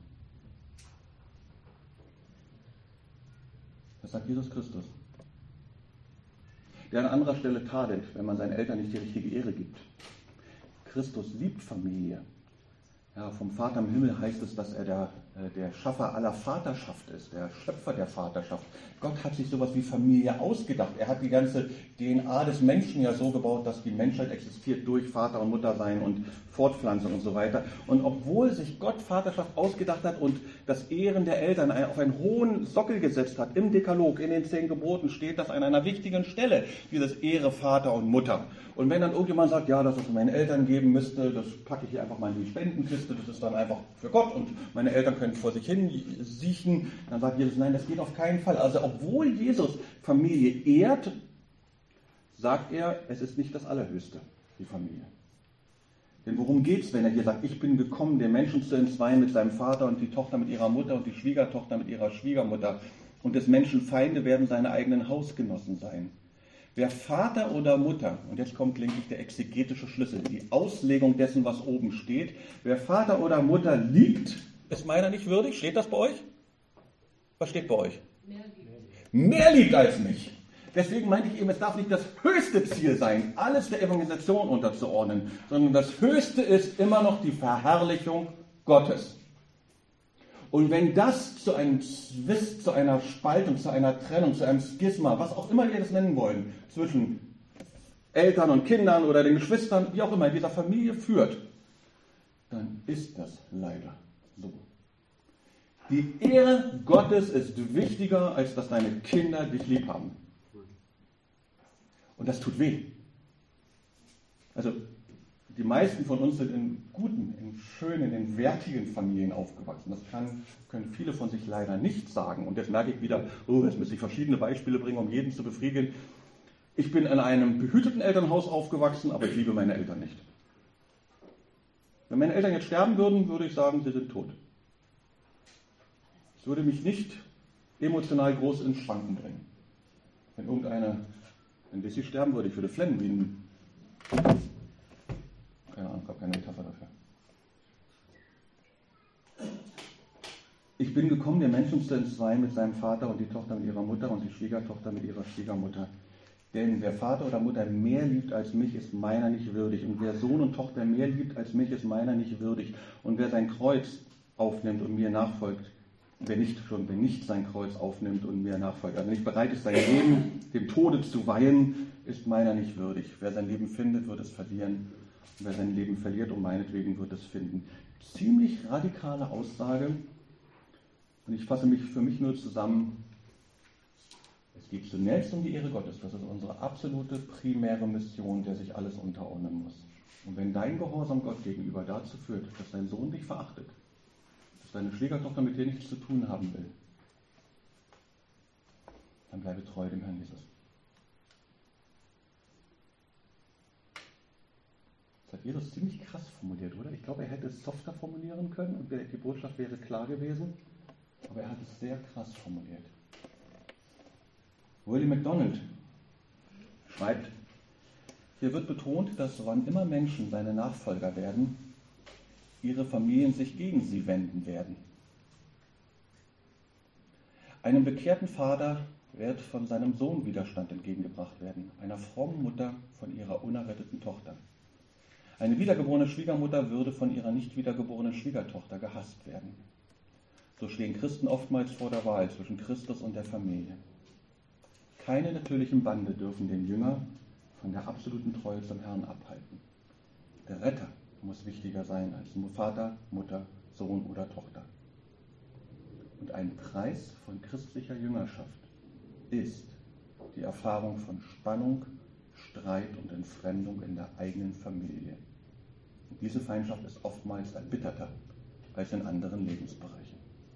Das sagt Jesus Christus. Der an anderer Stelle tadelt, wenn man seinen Eltern nicht die richtige Ehre gibt. Christus liebt Familie. Ja, vom Vater im Himmel heißt es, dass er der, der Schaffer aller Vaterschaft ist, der Schöpfer der Vaterschaft. Gott hat sich sowas wie Familie ausgedacht. Er hat die ganze D N A des Menschen ja so gebaut, dass die Menschheit existiert durch Vater und Mutter sein und Fortpflanzung und so weiter. Und obwohl sich Gott Vaterschaft ausgedacht hat und das Ehren der Eltern auf einen hohen Sockel gesetzt hat, im Dekalog, in den zehn Geboten steht das an einer wichtigen Stelle, dieses Ehre Vater und Mutter. Und wenn dann irgendjemand sagt, ja, dass es meinen Eltern geben müsste, das packe ich hier einfach mal in die Spendenkiste, das ist dann einfach für Gott und meine Eltern können vor sich hin siechen, dann sagt Jesus, nein, das geht auf keinen Fall. Also obwohl Jesus Familie ehrt, sagt er, es ist nicht das Allerhöchste, die Familie. Denn worum geht es, wenn er hier sagt, ich bin gekommen, den Menschen zu entzweien mit seinem Vater und die Tochter mit ihrer Mutter und die Schwiegertochter mit ihrer Schwiegermutter und des Menschen Feinde werden seine eigenen Hausgenossen sein. Wer Vater oder Mutter, und jetzt kommt, denke ich, der exegetische Schlüssel, die Auslegung dessen, was oben steht, wer Vater oder Mutter liebt, ist meiner nicht würdig. Steht das bei euch? Was steht bei euch? Mehr liebt. Mehr liebt als mich. Deswegen meinte ich eben, es darf nicht das höchste Ziel sein, alles der Evangelisation unterzuordnen, sondern das höchste ist immer noch die Verherrlichung Gottes. Und wenn das zu einem Zwist, zu einer Spaltung, zu einer Trennung, zu einem Schisma, was auch immer ihr das nennen wollen, zwischen Eltern und Kindern oder den Geschwistern, wie auch immer, in dieser Familie führt, dann ist das leider so. Die Ehre Gottes ist wichtiger, als dass deine Kinder dich lieb haben. Und das tut weh. Also, die meisten von uns sind in guten, in schönen, in wertigen Familien aufgewachsen. Das kann, können viele von sich leider nicht sagen. Und jetzt merke ich wieder, oh, jetzt muss ich verschiedene Beispiele bringen, um jeden zu befriedigen. Ich bin in einem behüteten Elternhaus aufgewachsen, aber ich liebe meine Eltern nicht. Wenn meine Eltern jetzt sterben würden, würde ich sagen, sie sind tot. Es würde mich nicht emotional groß ins Schwanken bringen. Wenn irgendeine, wenn Bessie sterben würde, ich würde flennen wie ein... Keine Ahnung, ich habe keine Metapher dafür. Ich bin gekommen, den Menschen zu entzweien mit seinem Vater und die Tochter mit ihrer Mutter und die Schwiegertochter mit ihrer Schwiegermutter. Denn wer Vater oder Mutter mehr liebt als mich, ist meiner nicht würdig. Und wer Sohn und Tochter mehr liebt als mich, ist meiner nicht würdig. Und wer sein Kreuz aufnimmt und mir nachfolgt, wer nicht schon, wer nicht sein Kreuz aufnimmt und mir nachfolgt, also nicht bereit ist, sein Leben dem Tode zu weihen, ist meiner nicht würdig. Wer sein Leben findet, wird es verlieren. Und wer sein Leben verliert, um meinetwegen wird es finden. Ziemlich radikale Aussage. Und ich fasse mich für mich nur zusammen. Es geht zunächst um die Ehre Gottes. Das ist unsere absolute primäre Mission, der sich alles unterordnen muss. Und wenn dein Gehorsam Gott gegenüber dazu führt, dass dein Sohn dich verachtet, dass deine Schwiegertochter mit dir nichts zu tun haben will, dann bleibe treu dem Herrn Jesus. Das hat Jesus ziemlich krass formuliert, oder? Ich glaube, er hätte es softer formulieren können und die Botschaft wäre klar gewesen, aber er hat es sehr krass formuliert. William MacDonald schreibt, hier wird betont, dass wann immer Menschen seine Nachfolger werden, ihre Familien sich gegen sie wenden werden. Einem bekehrten Vater wird von seinem Sohn Widerstand entgegengebracht werden, einer frommen Mutter von ihrer unerretteten Tochter. Eine wiedergeborene Schwiegermutter würde von ihrer nicht wiedergeborenen Schwiegertochter gehasst werden. So stehen Christen oftmals vor der Wahl zwischen Christus und der Familie. Keine natürlichen Bande dürfen den Jünger von der absoluten Treue zum Herrn abhalten. Der Retter muss wichtiger sein als nur Vater, Mutter, Sohn oder Tochter. Und ein Preis von christlicher Jüngerschaft ist die Erfahrung von Spannung, Streit und Entfremdung in der eigenen Familie. Und diese Feindschaft ist oftmals erbitterter als in anderen Lebensbereichen.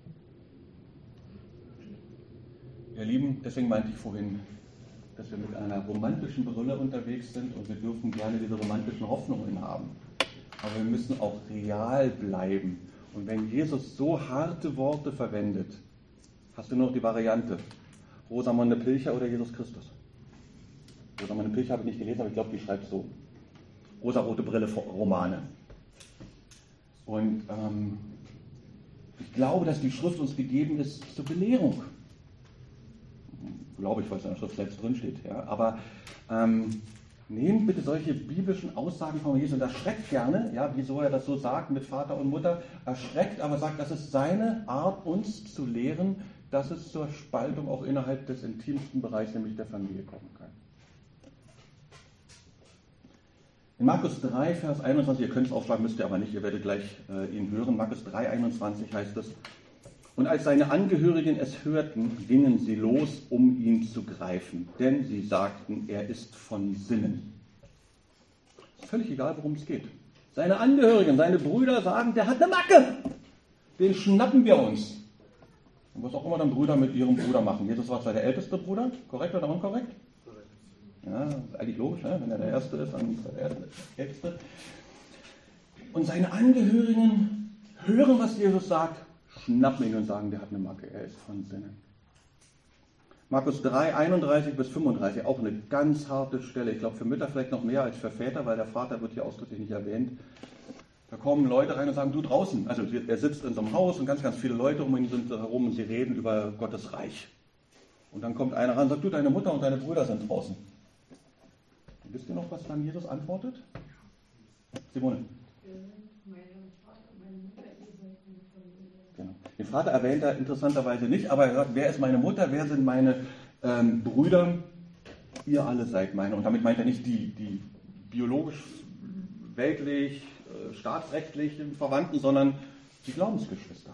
Ihr Lieben, deswegen meinte ich vorhin, dass wir mit einer romantischen Brille unterwegs sind und wir dürfen gerne diese romantischen Hoffnungen haben. aber wir müssen auch real bleiben. Und wenn Jesus so harte Worte verwendet, hast du nur noch die Variante, Rosamunde Pilcher oder Jesus Christus. Rosamunde Pilcher habe ich nicht gelesen, aber ich glaube, die schreibt so rosarote Brille Romane. Und ähm, ich glaube, dass die Schrift uns gegeben ist zur Belehrung. Glaube ich, weil es in der Schrift selbst drin steht. Ja? Aber ähm, nehmt bitte solche biblischen Aussagen von Jesus und erschreckt gerne, ja, wieso er das so sagt mit Vater und Mutter, erschreckt, aber sagt, das ist seine Art, uns zu lehren, dass es zur Spaltung auch innerhalb des intimsten Bereichs, nämlich der Familie, kommen kann. In Markus drei, Vers einundzwanzig, ihr könnt es aufschlagen, müsst ihr aber nicht, ihr werdet gleich äh, ihn hören. Markus drei, einundzwanzig heißt es: Und als seine Angehörigen es hörten, gingen sie los, um ihn zu greifen, denn sie sagten, er ist von Sinnen. Ist völlig egal, worum es geht. Seine Angehörigen, seine Brüder sagen, der hat eine Macke. Den schnappen wir uns. Und was auch immer dann Brüder mit ihrem Bruder machen. Jesus war zwar der älteste Bruder, korrekt oder unkorrekt? Ja, ist eigentlich logisch, ne? Wenn er der Erste ist, dann ist er der Älteste. Und seine Angehörigen hören, was Jesus sagt, schnappen ihn und sagen, der hat eine Macke, er ist von Sinnen. Markus drei, einunddreißig bis fünfunddreißig, auch eine ganz harte Stelle. Ich glaube, für Mütter vielleicht noch mehr als für Väter, weil der Vater wird hier ausdrücklich nicht erwähnt. Da kommen Leute rein und sagen, du draußen. Also er sitzt in so einem Haus und ganz, ganz viele Leute um ihn sind herum und sie reden über Gottes Reich. Und dann kommt einer ran und sagt, du, deine Mutter und deine Brüder sind draußen. Und wisst ihr noch, was dann Jesus antwortet? Simone. Genau. Den Vater erwähnt er interessanterweise nicht, aber er sagt, wer ist meine Mutter, wer sind meine ähm, Brüder? Ihr alle seid meine. Und damit meint er nicht die, die biologisch, weltlich, äh, staatsrechtlichen Verwandten, sondern die Glaubensgeschwister.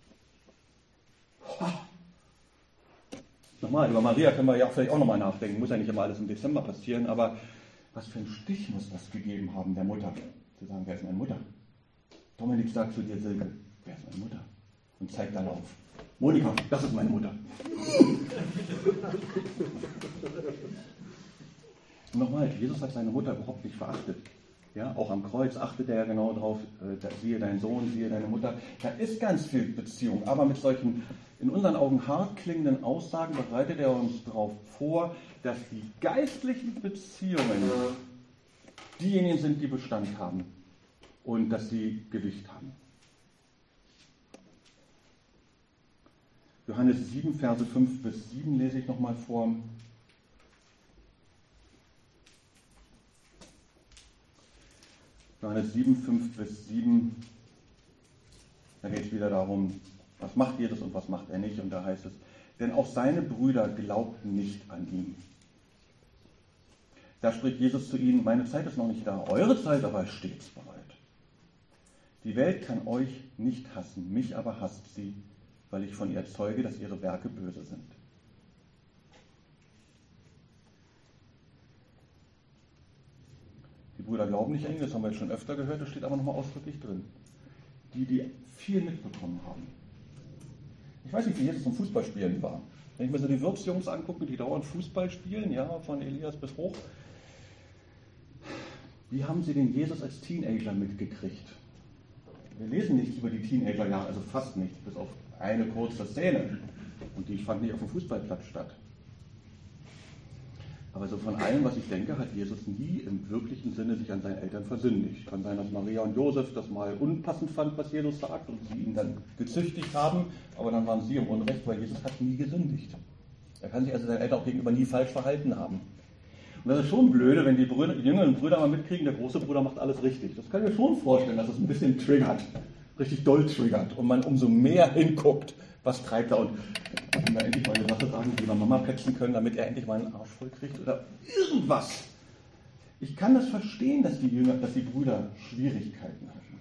Ha. Nochmal, über Maria können wir ja vielleicht auch nochmal nachdenken. Muss ja nicht immer alles im Dezember passieren, aber was für einen Stich muss das gegeben haben, der Mutter? Zu sagen, wer ist meine Mutter? Dominik sagt zu dir, Silke, wer ist meine Mutter? Und zeigt dann auf. Monika, das ist meine Mutter. Und nochmal, Jesus hat seine Mutter überhaupt nicht verachtet. Ja, auch am Kreuz achtet er ja genau drauf, äh, da, siehe deinen Sohn, siehe deine Mutter. Da ist ganz viel Beziehung, aber mit solchen in unseren Augen hart klingenden Aussagen bereitet er uns darauf vor, dass die geistlichen Beziehungen diejenigen sind, die Bestand haben und dass sie Gewicht haben. Johannes sieben, Verse fünf bis sieben lese ich nochmal vor. Johannes sieben, fünf bis sieben, da geht es wieder darum, was macht Jesus und was macht er nicht. Und da heißt es, denn auch seine Brüder glaubten nicht an ihn. Da spricht Jesus zu ihnen, meine Zeit ist noch nicht da, eure Zeit aber ist stets bereit. Die Welt kann euch nicht hassen, mich aber hasst sie, weil ich von ihr zeuge, dass ihre Werke böse sind. Die Brüder glauben nicht an ihn, das haben wir jetzt schon öfter gehört, das steht aber nochmal ausdrücklich drin. Die, die viel mitbekommen haben. Ich weiß nicht, wie Jesus zum Fußballspielen war. Wenn ich mir so die Wirtsjungs angucke, die dauernd Fußball spielen, ja, von Elias bis hoch, wie haben sie den Jesus als Teenager mitgekriegt? Wir lesen nichts über die Teenagerjahre, also fast nichts, bis auf eine kurze Szene. Und die fand nicht auf dem Fußballplatz statt. Aber so von allem, was ich denke, hat Jesus nie im wirklichen Sinne sich an seinen Eltern versündigt. Kann sein, dass Maria und Josef das mal unpassend fand, was Jesus sagt, und sie ihn dann gezüchtigt haben, aber dann waren sie im Unrecht, weil Jesus hat nie gesündigt. Er kann sich also seinen Eltern auch gegenüber nie falsch verhalten haben. Und das ist schon blöde, wenn die, Brüder, die jüngeren Brüder mal mitkriegen, der große Bruder macht alles richtig. Das kann ich mir schon vorstellen, dass es ein bisschen triggert, richtig doll triggert und man umso mehr hinguckt, was treibt er, und wenn wir endlich mal eine Sache sagen, die wir Mama petzen können, damit er endlich mal einen Arsch voll kriegt oder irgendwas. Ich kann das verstehen, dass die Jünger, dass die Brüder Schwierigkeiten hatten.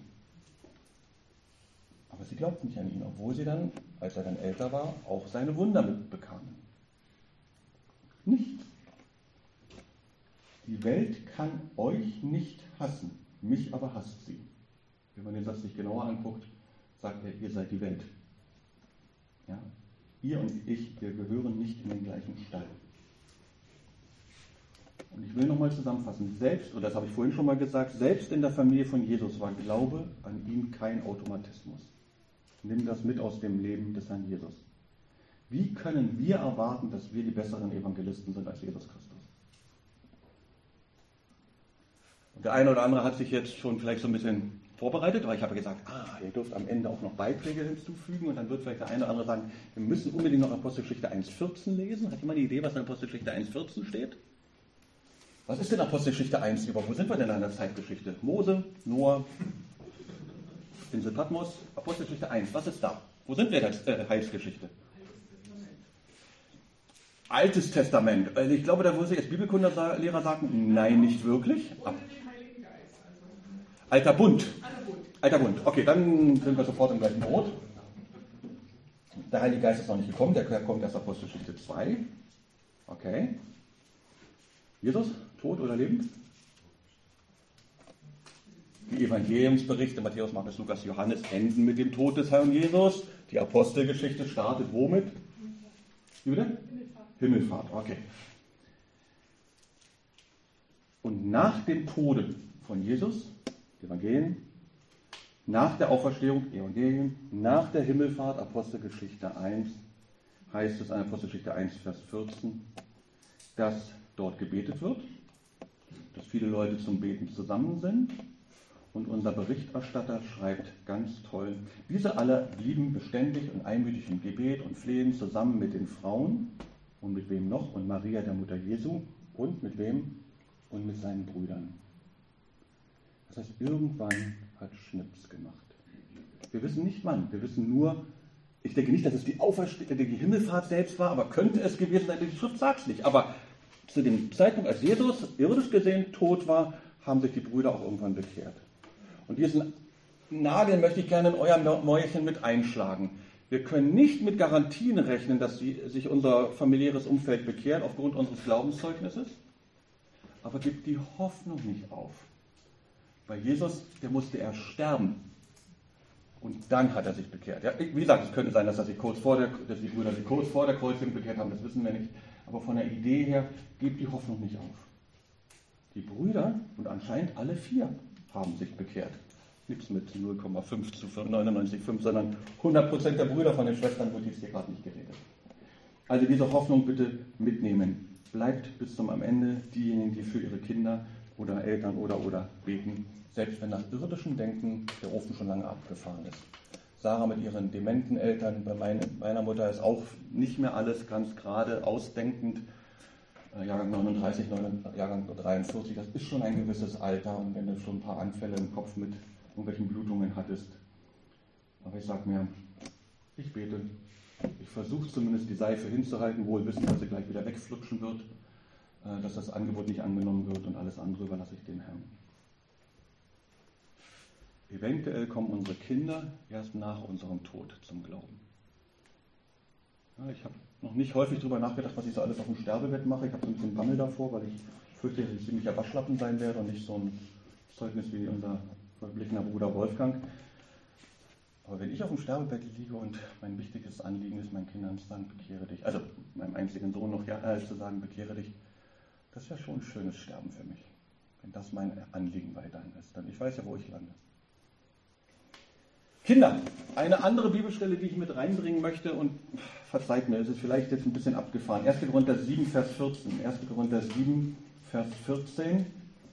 Aber sie glaubten nicht an ihn, obwohl sie dann, als er dann älter war, auch seine Wunder mitbekamen. Nicht. Die Welt kann euch nicht hassen, mich aber hasst sie. Wenn man den Satz sich genauer anguckt, sagt er, ihr seid die Welt. Ja? Ihr und ich, wir gehören nicht in den gleichen Stall. Und ich will nochmal zusammenfassen, selbst, und das habe ich vorhin schon mal gesagt, selbst in der Familie von Jesus war Glaube an ihn kein Automatismus. Nimm das mit aus dem Leben des Herrn Jesus. Wie können wir erwarten, dass wir die besseren Evangelisten sind als Jesus Christus? Und der eine oder andere hat sich jetzt schon vielleicht so ein bisschen vorbereitet, weil ich habe gesagt, ah, ihr dürft am Ende auch noch Beiträge hinzufügen und dann wird vielleicht der eine oder andere sagen, wir müssen unbedingt noch Apostelgeschichte eins vierzehn lesen. Hat jemand eine Idee, was in Apostelgeschichte eins vierzehn steht? Was ist denn Apostelgeschichte eins über? Wo sind wir denn in der Zeitgeschichte? Mose, Noah, Insel Patmos, Apostelgeschichte eins, was ist da? Wo sind wir in der äh, Heilsgeschichte? Altes Testament. Also ich glaube, da würde jetzt Bibelkundelehrer sagen, nein, nicht wirklich. Ab. Alter Bund. Alter Bund. Okay, dann sind wir sofort im gleichen Boot. Der Heilige Geist ist noch nicht gekommen, der kommt erst Apostelgeschichte zwei. Okay. Jesus, tot oder lebend? Die Evangeliumsberichte Matthäus, Markus, Lukas, Johannes enden mit dem Tod des Herrn Jesus. Die Apostelgeschichte startet womit? Wie bitte? Himmelfahrt, okay. Und nach dem Tode von Jesus, Evangelien, nach der Auferstehung, Evangelien, nach der Himmelfahrt, Apostelgeschichte eins, heißt es in Apostelgeschichte eins, Vers vierzehn, dass dort gebetet wird, dass viele Leute zum Beten zusammen sind. Und unser Berichterstatter schreibt ganz toll, diese alle blieben beständig und einmütig im Gebet und Flehen zusammen mit den Frauen und mit wem noch? Und Maria, der Mutter Jesu und mit wem? Und mit seinen Brüdern. Das heißt, irgendwann hat Schnips gemacht. Wir wissen nicht wann, wir wissen nur, ich denke nicht, dass es die Auferstehung, die Himmelfahrt selbst war, aber könnte es gewesen sein, die Schrift sagt es nicht. Aber zu dem Zeitpunkt, als Jesus irdisch gesehen tot war, haben sich die Brüder auch irgendwann bekehrt. Und diesen Nagel möchte ich gerne in euer Mäuerchen mit einschlagen. Wir können nicht mit Garantien rechnen, dass sie, sich unser familiäres Umfeld bekehrt aufgrund unseres Glaubenszeugnisses. Aber gebt die Hoffnung nicht auf. Bei Jesus, der musste erst sterben. Und dann hat er sich bekehrt. Ja, wie gesagt, es könnte sein, dass, er sich kurz vor der, dass die Brüder sich kurz vor der Kreuzigung bekehrt haben, das wissen wir nicht. Aber von der Idee her, gebt die Hoffnung nicht auf. Die Brüder, und anscheinend alle vier, haben sich bekehrt. Nichts mit null Komma fünf zu neunundneunzig Komma fünf, sondern hundert Prozent der Brüder von den Schwestern wird jetzt hier gerade nicht geredet. Also diese Hoffnung bitte mitnehmen. Bleibt bis zum Ende diejenigen, die für ihre Kinder oder Eltern oder oder beten, selbst wenn nach irdischem Denken der Ofen schon lange abgefahren ist. Sarah mit ihren dementen Eltern, bei meine, meiner Mutter ist auch nicht mehr alles ganz gerade ausdenkend. Jahrgang neununddreißig, Jahrgang dreiundvierzig, das ist schon ein gewisses Alter und wenn du schon ein paar Anfälle im Kopf mit irgendwelchen Blutungen hattest. Aber ich sag mir, ich bete, ich versuche zumindest die Seife hinzuhalten, wohl wissend, dass sie gleich wieder wegflutschen wird, dass das Angebot nicht angenommen wird und alles andere überlasse ich dem Herrn. Eventuell kommen unsere Kinder erst nach unserem Tod zum Glauben. Ja, ich habe noch nicht häufig darüber nachgedacht, was ich so alles auf dem Sterbebett mache. Ich habe so ein bisschen Bammel davor, weil ich fürchte, dass ich ziemlicher Waschlappen sein werde und nicht so ein Zeugnis wie unser verblichener Bruder Wolfgang. Aber wenn ich auf dem Sterbebett liege und mein wichtiges Anliegen ist, meinen Kindern zu sagen, bekehre dich, also meinem einzigen Sohn noch ja, äh, zu sagen, bekehre dich, das wäre schon ein schönes Sterben für mich, wenn das mein Anliegen weiterhin ist. Denn ich weiß ja, wo ich lande. Kinder, eine andere Bibelstelle, die ich mit reinbringen möchte, und verzeiht mir, es ist vielleicht jetzt ein bisschen abgefahren. erster Korinther sieben, Vers vierzehn. erster Korinther sieben, Vers vierzehn.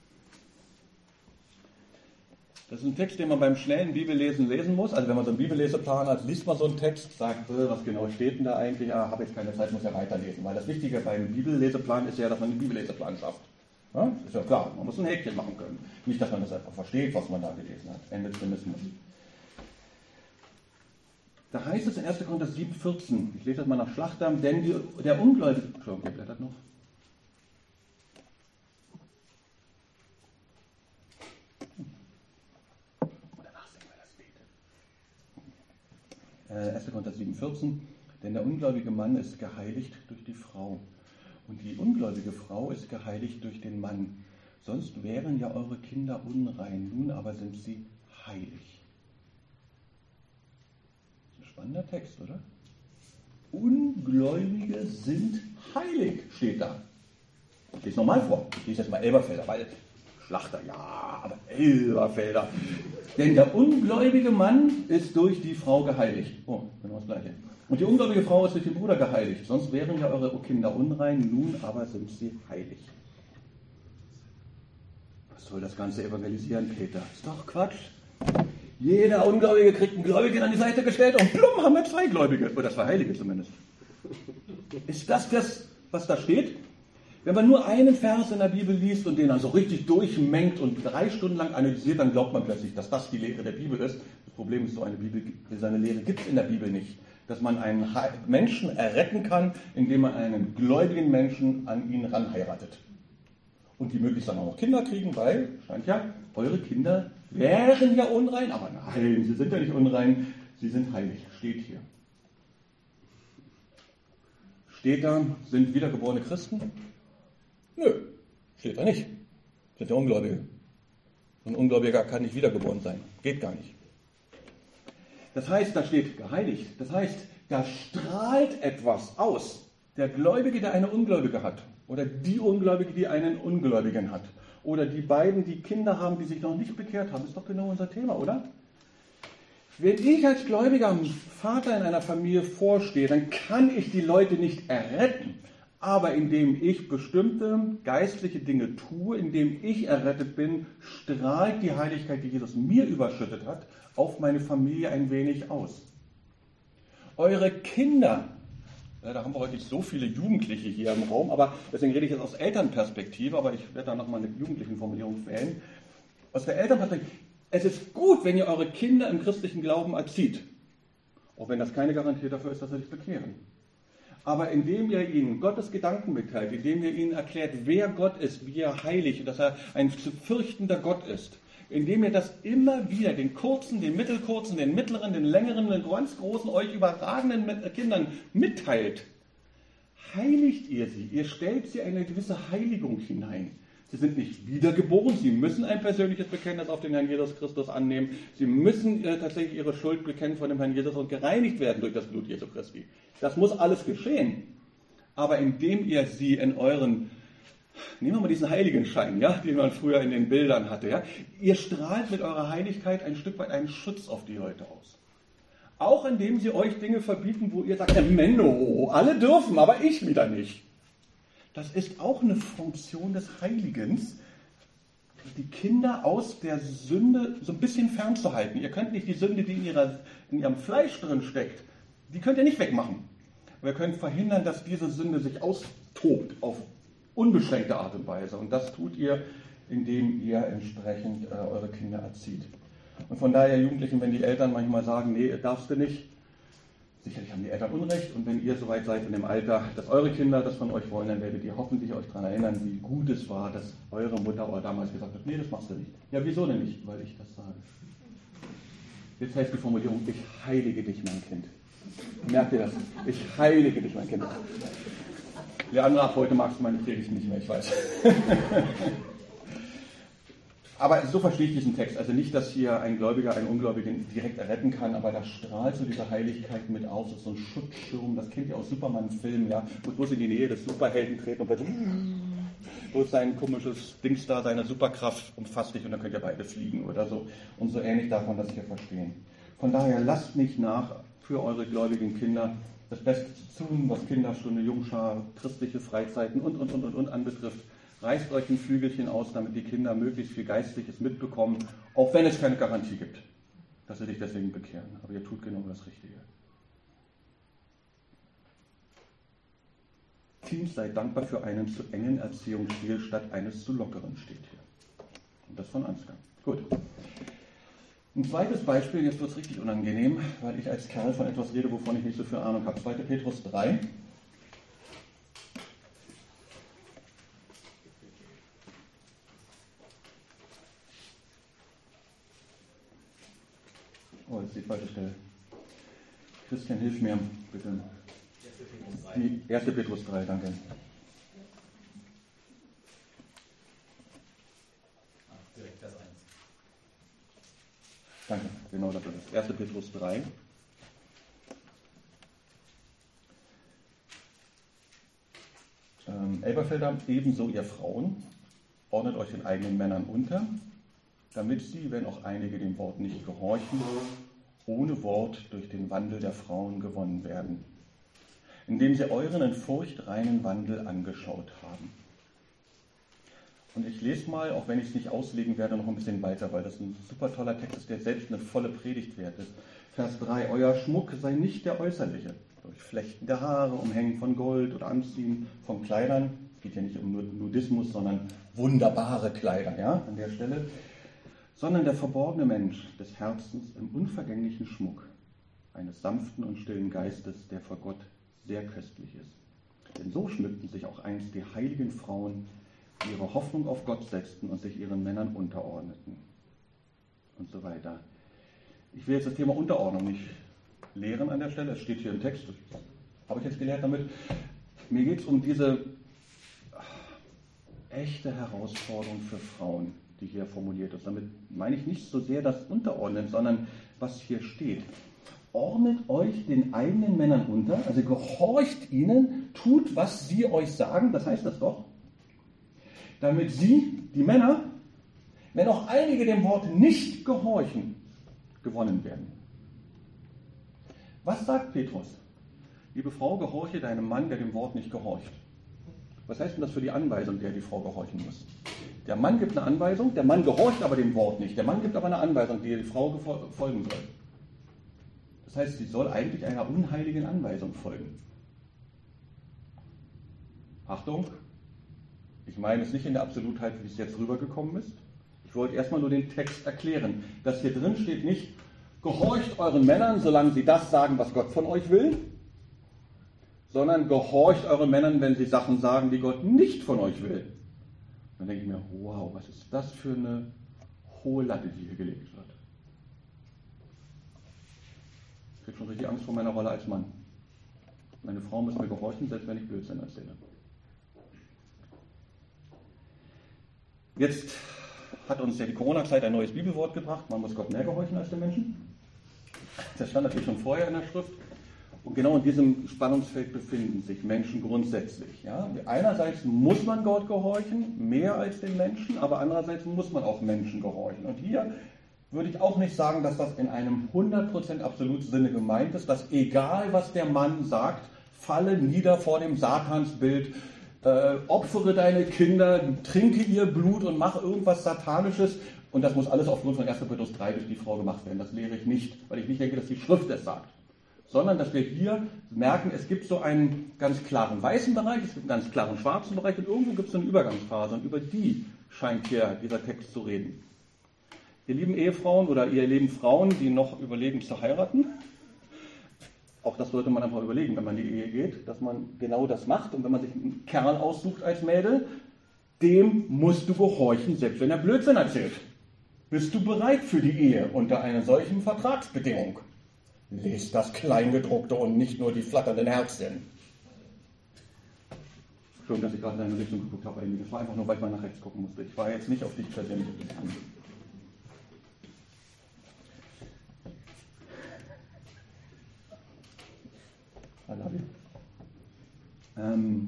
Das ist ein Text, den man beim schnellen Bibellesen lesen muss. Also wenn man so einen Bibelleseplan hat, liest man so einen Text, sagt, was genau steht denn da eigentlich? Ah, habe jetzt keine Zeit, muss ja weiterlesen. Weil das Wichtige beim Bibelleseplan ist ja, dass man den Bibelleseplan schafft. Ja? Ist ja klar, man muss ein Häkchen machen können. Nicht, dass man das einfach versteht, was man da gelesen hat. Ende Zynismus. Da heißt es in erster Korinther sieben, vierzehn, ich lese das mal nach Schlachter, denn die, der Ungläubige, Entschuldigung, der blättert noch. Danach singen wir das Lied. Äh, erster Korinther sieben, vierzehn, denn der ungläubige Mann ist geheiligt durch die Frau und die ungläubige Frau ist geheiligt durch den Mann. Sonst wären ja eure Kinder unrein, nun aber sind sie heilig. Spannender Text, oder? Ungläubige sind heilig, steht da. Ich lese es nochmal vor. Ich lese jetzt mal Elberfelder, weil Schlachter, ja, aber Elberfelder. Denn der ungläubige Mann ist durch die Frau geheiligt. Oh, genau das Gleiche. Und die ungläubige Frau ist durch den Bruder geheiligt. Sonst wären ja eure Kinder unrein, nun aber sind sie heilig. Was soll das Ganze evangelisieren, Peter? Ist doch Quatsch. Jeder Ungläubige kriegt einen Gläubigen an die Seite gestellt und plumm, haben wir zwei Gläubige. Oder zwei Heilige zumindest. Ist das das, was da steht? Wenn man nur einen Vers in der Bibel liest und den dann so richtig durchmengt und drei Stunden lang analysiert, dann glaubt man plötzlich, dass das die Lehre der Bibel ist. Das Problem ist, so eine, Bibel, so eine Lehre gibt es in der Bibel nicht. Dass man einen Menschen erretten kann, indem man einen gläubigen Menschen an ihn ranheiratet. Und die möglichst dann auch noch Kinder kriegen, weil, scheint ja, eure Kinder wären ja unrein, aber nein, sie sind ja nicht unrein, sie sind heilig, steht hier. Steht da, sind wiedergeborene Christen? Nö, steht da nicht. Sind ja Ungläubige. Ein Ungläubiger kann nicht wiedergeboren sein. Geht gar nicht. Das heißt, da steht geheiligt. Das heißt, da strahlt etwas aus. Der Gläubige, der eine Ungläubige hat. Oder die Ungläubige, die einen Ungläubigen hat. Oder die beiden, die Kinder haben, die sich noch nicht bekehrt haben. Ist doch genau unser Thema, oder? Wenn ich als gläubiger Vater in einer Familie vorstehe, dann kann ich die Leute nicht erretten. Aber indem ich bestimmte geistliche Dinge tue, indem ich errettet bin, strahlt die Heiligkeit, die Jesus mir überschüttet hat, auf meine Familie ein wenig aus. Eure Kinder, ja, da haben wir heute nicht so viele Jugendliche hier im Raum, aber deswegen rede ich jetzt aus Elternperspektive, aber ich werde da nochmal eine jugendliche Formulierung wählen. Aus der Elternperspektive, es ist gut, wenn ihr eure Kinder im christlichen Glauben erzieht. Auch wenn das keine Garantie dafür ist, dass sie sich bekehren. Aber indem ihr ihnen Gottes Gedanken mitteilt, indem ihr ihnen erklärt, wer Gott ist, wie er heilig und dass er ein zu fürchtender Gott ist, indem ihr das immer wieder den kurzen, den mittelkurzen, den mittleren, den längeren, den ganz großen, euch überragenden Kindern mitteilt, heiligt ihr sie. Ihr stellt sie eine gewisse Heiligung hinein. Sie sind nicht wiedergeboren, sie müssen ein persönliches Bekenntnis auf den Herrn Jesus Christus annehmen. Sie müssen äh, tatsächlich ihre Schuld bekennen vor dem Herrn Jesus und gereinigt werden durch das Blut Jesu Christi. Das muss alles geschehen. Aber indem ihr sie in euren, nehmen wir mal diesen Heiligenschein, ja, den man früher in den Bildern hatte, ja, ihr strahlt mit eurer Heiligkeit ein Stück weit einen Schutz auf die Leute aus. Auch indem sie euch Dinge verbieten, wo ihr sagt, äh, Menno, alle dürfen, aber ich wieder nicht. Das ist auch eine Funktion des Heiligens, die Kinder aus der Sünde so ein bisschen fernzuhalten. Ihr könnt nicht die Sünde, die in, ihrer, in ihrem Fleisch drin steckt, die könnt ihr nicht wegmachen. Aber ihr könnt verhindern, dass diese Sünde sich austobt auf unbeschränkte Art und Weise. Und das tut ihr, indem ihr entsprechend äh, eure Kinder erzieht. Und von daher, Jugendlichen, wenn die Eltern manchmal sagen, nee, darfst du nicht, sicherlich haben die Eltern Unrecht, und wenn ihr soweit seid in dem Alter, dass eure Kinder das von euch wollen, dann werdet ihr hoffentlich euch daran erinnern, wie gut es war, dass eure Mutter oder damals gesagt hat, nee, das machst du nicht. Ja, wieso denn nicht? Weil ich das sage. Jetzt heißt die Formulierung, ich heilige dich, mein Kind. Merkt ihr das? Ich heilige dich, mein Kind. Leandra, ab heute magst du meine Predigt nicht mehr, ich weiß. Aber so verstehe ich diesen Text. Also nicht, dass hier ein Gläubiger einen Ungläubigen direkt erretten kann, aber da strahlt so diese Heiligkeit mit auf. Das ist so ein Schutzschirm, das kennt ihr aus Superman-Filmen, ja. Und bloß in die Nähe des Superhelden treten und plötzlich bloß sein komisches Dings da, seine Superkraft umfasst dich und dann könnt ihr beide fliegen oder so. Und so ähnlich darf man das hier verstehen. Von daher lasst nicht nach, für eure gläubigen Kinder das Beste zu tun, was Kinderstunde, Jungschar, christliche Freizeiten und, und, und, und, und anbetrifft. Reißt euch ein Flügelchen aus, damit die Kinder möglichst viel Geistliches mitbekommen, auch wenn es keine Garantie gibt, dass sie sich deswegen bekehren. Aber ihr tut genau das Richtige. Teams, seid dankbar für einen zu engen Erziehungsstil statt eines zu lockeren, steht hier. Und das von Ansgar. Gut. Ein zweites Beispiel, jetzt wird es richtig unangenehm, weil ich als Kerl von etwas rede, wovon ich nicht so viel Ahnung habe. zweiter Petrus drei. Oh, das ist die falsche Stelle. Christian, hilf mir, bitte. Die erste Petrus drei, danke. Danke, genau das ist es. erster Petrus drei. ähm, Elberfelder, ebenso ihr Frauen, ordnet euch den eigenen Männern unter, damit sie, wenn auch einige dem Wort nicht gehorchen, ohne Wort durch den Wandel der Frauen gewonnen werden, indem sie euren in Furcht reinen Wandel angeschaut haben. Und ich lese mal, auch wenn ich es nicht auslegen werde, noch ein bisschen weiter, weil das ein super toller Text ist, der selbst eine volle Predigt wert ist. Vers drei, euer Schmuck sei nicht der äußerliche, durch Flechten der Haare, Umhängen von Gold oder Anziehen von Kleidern. Es geht ja nicht um Nudismus, sondern wunderbare Kleider, ja, an der Stelle. Sondern der verborgene Mensch des Herzens im unvergänglichen Schmuck eines sanften und stillen Geistes, der vor Gott sehr köstlich ist. Denn so schmückten sich auch einst die heiligen Frauen, die ihre Hoffnung auf Gott setzten und sich ihren Männern unterordneten. Und so weiter. Ich will jetzt das Thema Unterordnung nicht lehren an der Stelle, es steht hier im Text, das habe ich jetzt gelehrt damit. Mir geht es um diese echte Herausforderung für Frauen, die hier formuliert ist. Damit meine ich nicht so sehr das Unterordnen, sondern was hier steht. Ordnet euch den eigenen Männern unter, also gehorcht ihnen, tut, was sie euch sagen, das heißt das doch, damit sie, die Männer, wenn auch einige dem Wort nicht gehorchen, gewonnen werden. Was sagt Petrus? Liebe Frau, gehorche deinem Mann, der dem Wort nicht gehorcht. Was heißt denn das für die Anweisung, der die Frau gehorchen muss? Der Mann gibt eine Anweisung, der Mann gehorcht aber dem Wort nicht. Der Mann gibt aber eine Anweisung, die die Frau folgen soll. Das heißt, sie soll eigentlich einer unheiligen Anweisung folgen. Achtung, ich meine es nicht in der Absolutheit, wie es jetzt rübergekommen ist. Ich wollte erstmal nur den Text erklären. Dass hier drin steht nicht, gehorcht euren Männern, solange sie das sagen, was Gott von euch will, sondern gehorcht euren Männern, wenn sie Sachen sagen, die Gott nicht von euch will. Dann denke ich mir, wow, was ist das für eine hohe Latte, die hier gelegt wird. Ich kriege schon richtig Angst vor meiner Rolle als Mann. Meine Frau muss mir gehorchen, selbst wenn ich Blödsinn erzähle. Jetzt hat uns ja die Corona-Zeit ein neues Bibelwort gebracht. Man muss Gott mehr gehorchen als den Menschen. Das stand natürlich schon vorher in der Schrift. Und genau in diesem Spannungsfeld befinden sich Menschen grundsätzlich. Ja? Einerseits muss man Gott gehorchen, mehr als den Menschen, aber andererseits muss man auch Menschen gehorchen. Und hier würde ich auch nicht sagen, dass das in einem hundert Prozent absoluten Sinne gemeint ist, dass egal was der Mann sagt, falle nieder vor dem Satansbild, äh, opfere deine Kinder, trinke ihr Blut und mach irgendwas Satanisches. Und das muss alles aufgrund von erster Petrus drei durch die Frau gemacht werden. Das lehre ich nicht, weil ich nicht denke, dass die Schrift es sagt. Sondern dass wir hier merken, es gibt so einen ganz klaren weißen Bereich, es gibt einen ganz klaren schwarzen Bereich und irgendwo gibt es eine Übergangsphase und über die scheint hier dieser Text zu reden. Ihr lieben Ehefrauen oder ihr lieben Frauen, die noch überlegen zu heiraten, auch das sollte man einfach überlegen, wenn man in die Ehe geht, dass man genau das macht und wenn man sich einen Kerl aussucht als Mädel, dem musst du gehorchen, selbst wenn er Blödsinn erzählt. Bist du bereit für die Ehe unter einer solchen Vertragsbedingung? Lest das Kleingedruckte und nicht nur die flatternden Herzchen. Schön, dass ich gerade in deine Richtung geguckt habe. Das war einfach nur, weil ich mal nach rechts gucken musste. Ich war jetzt nicht auf dich persönlich an. I love you. Ähm,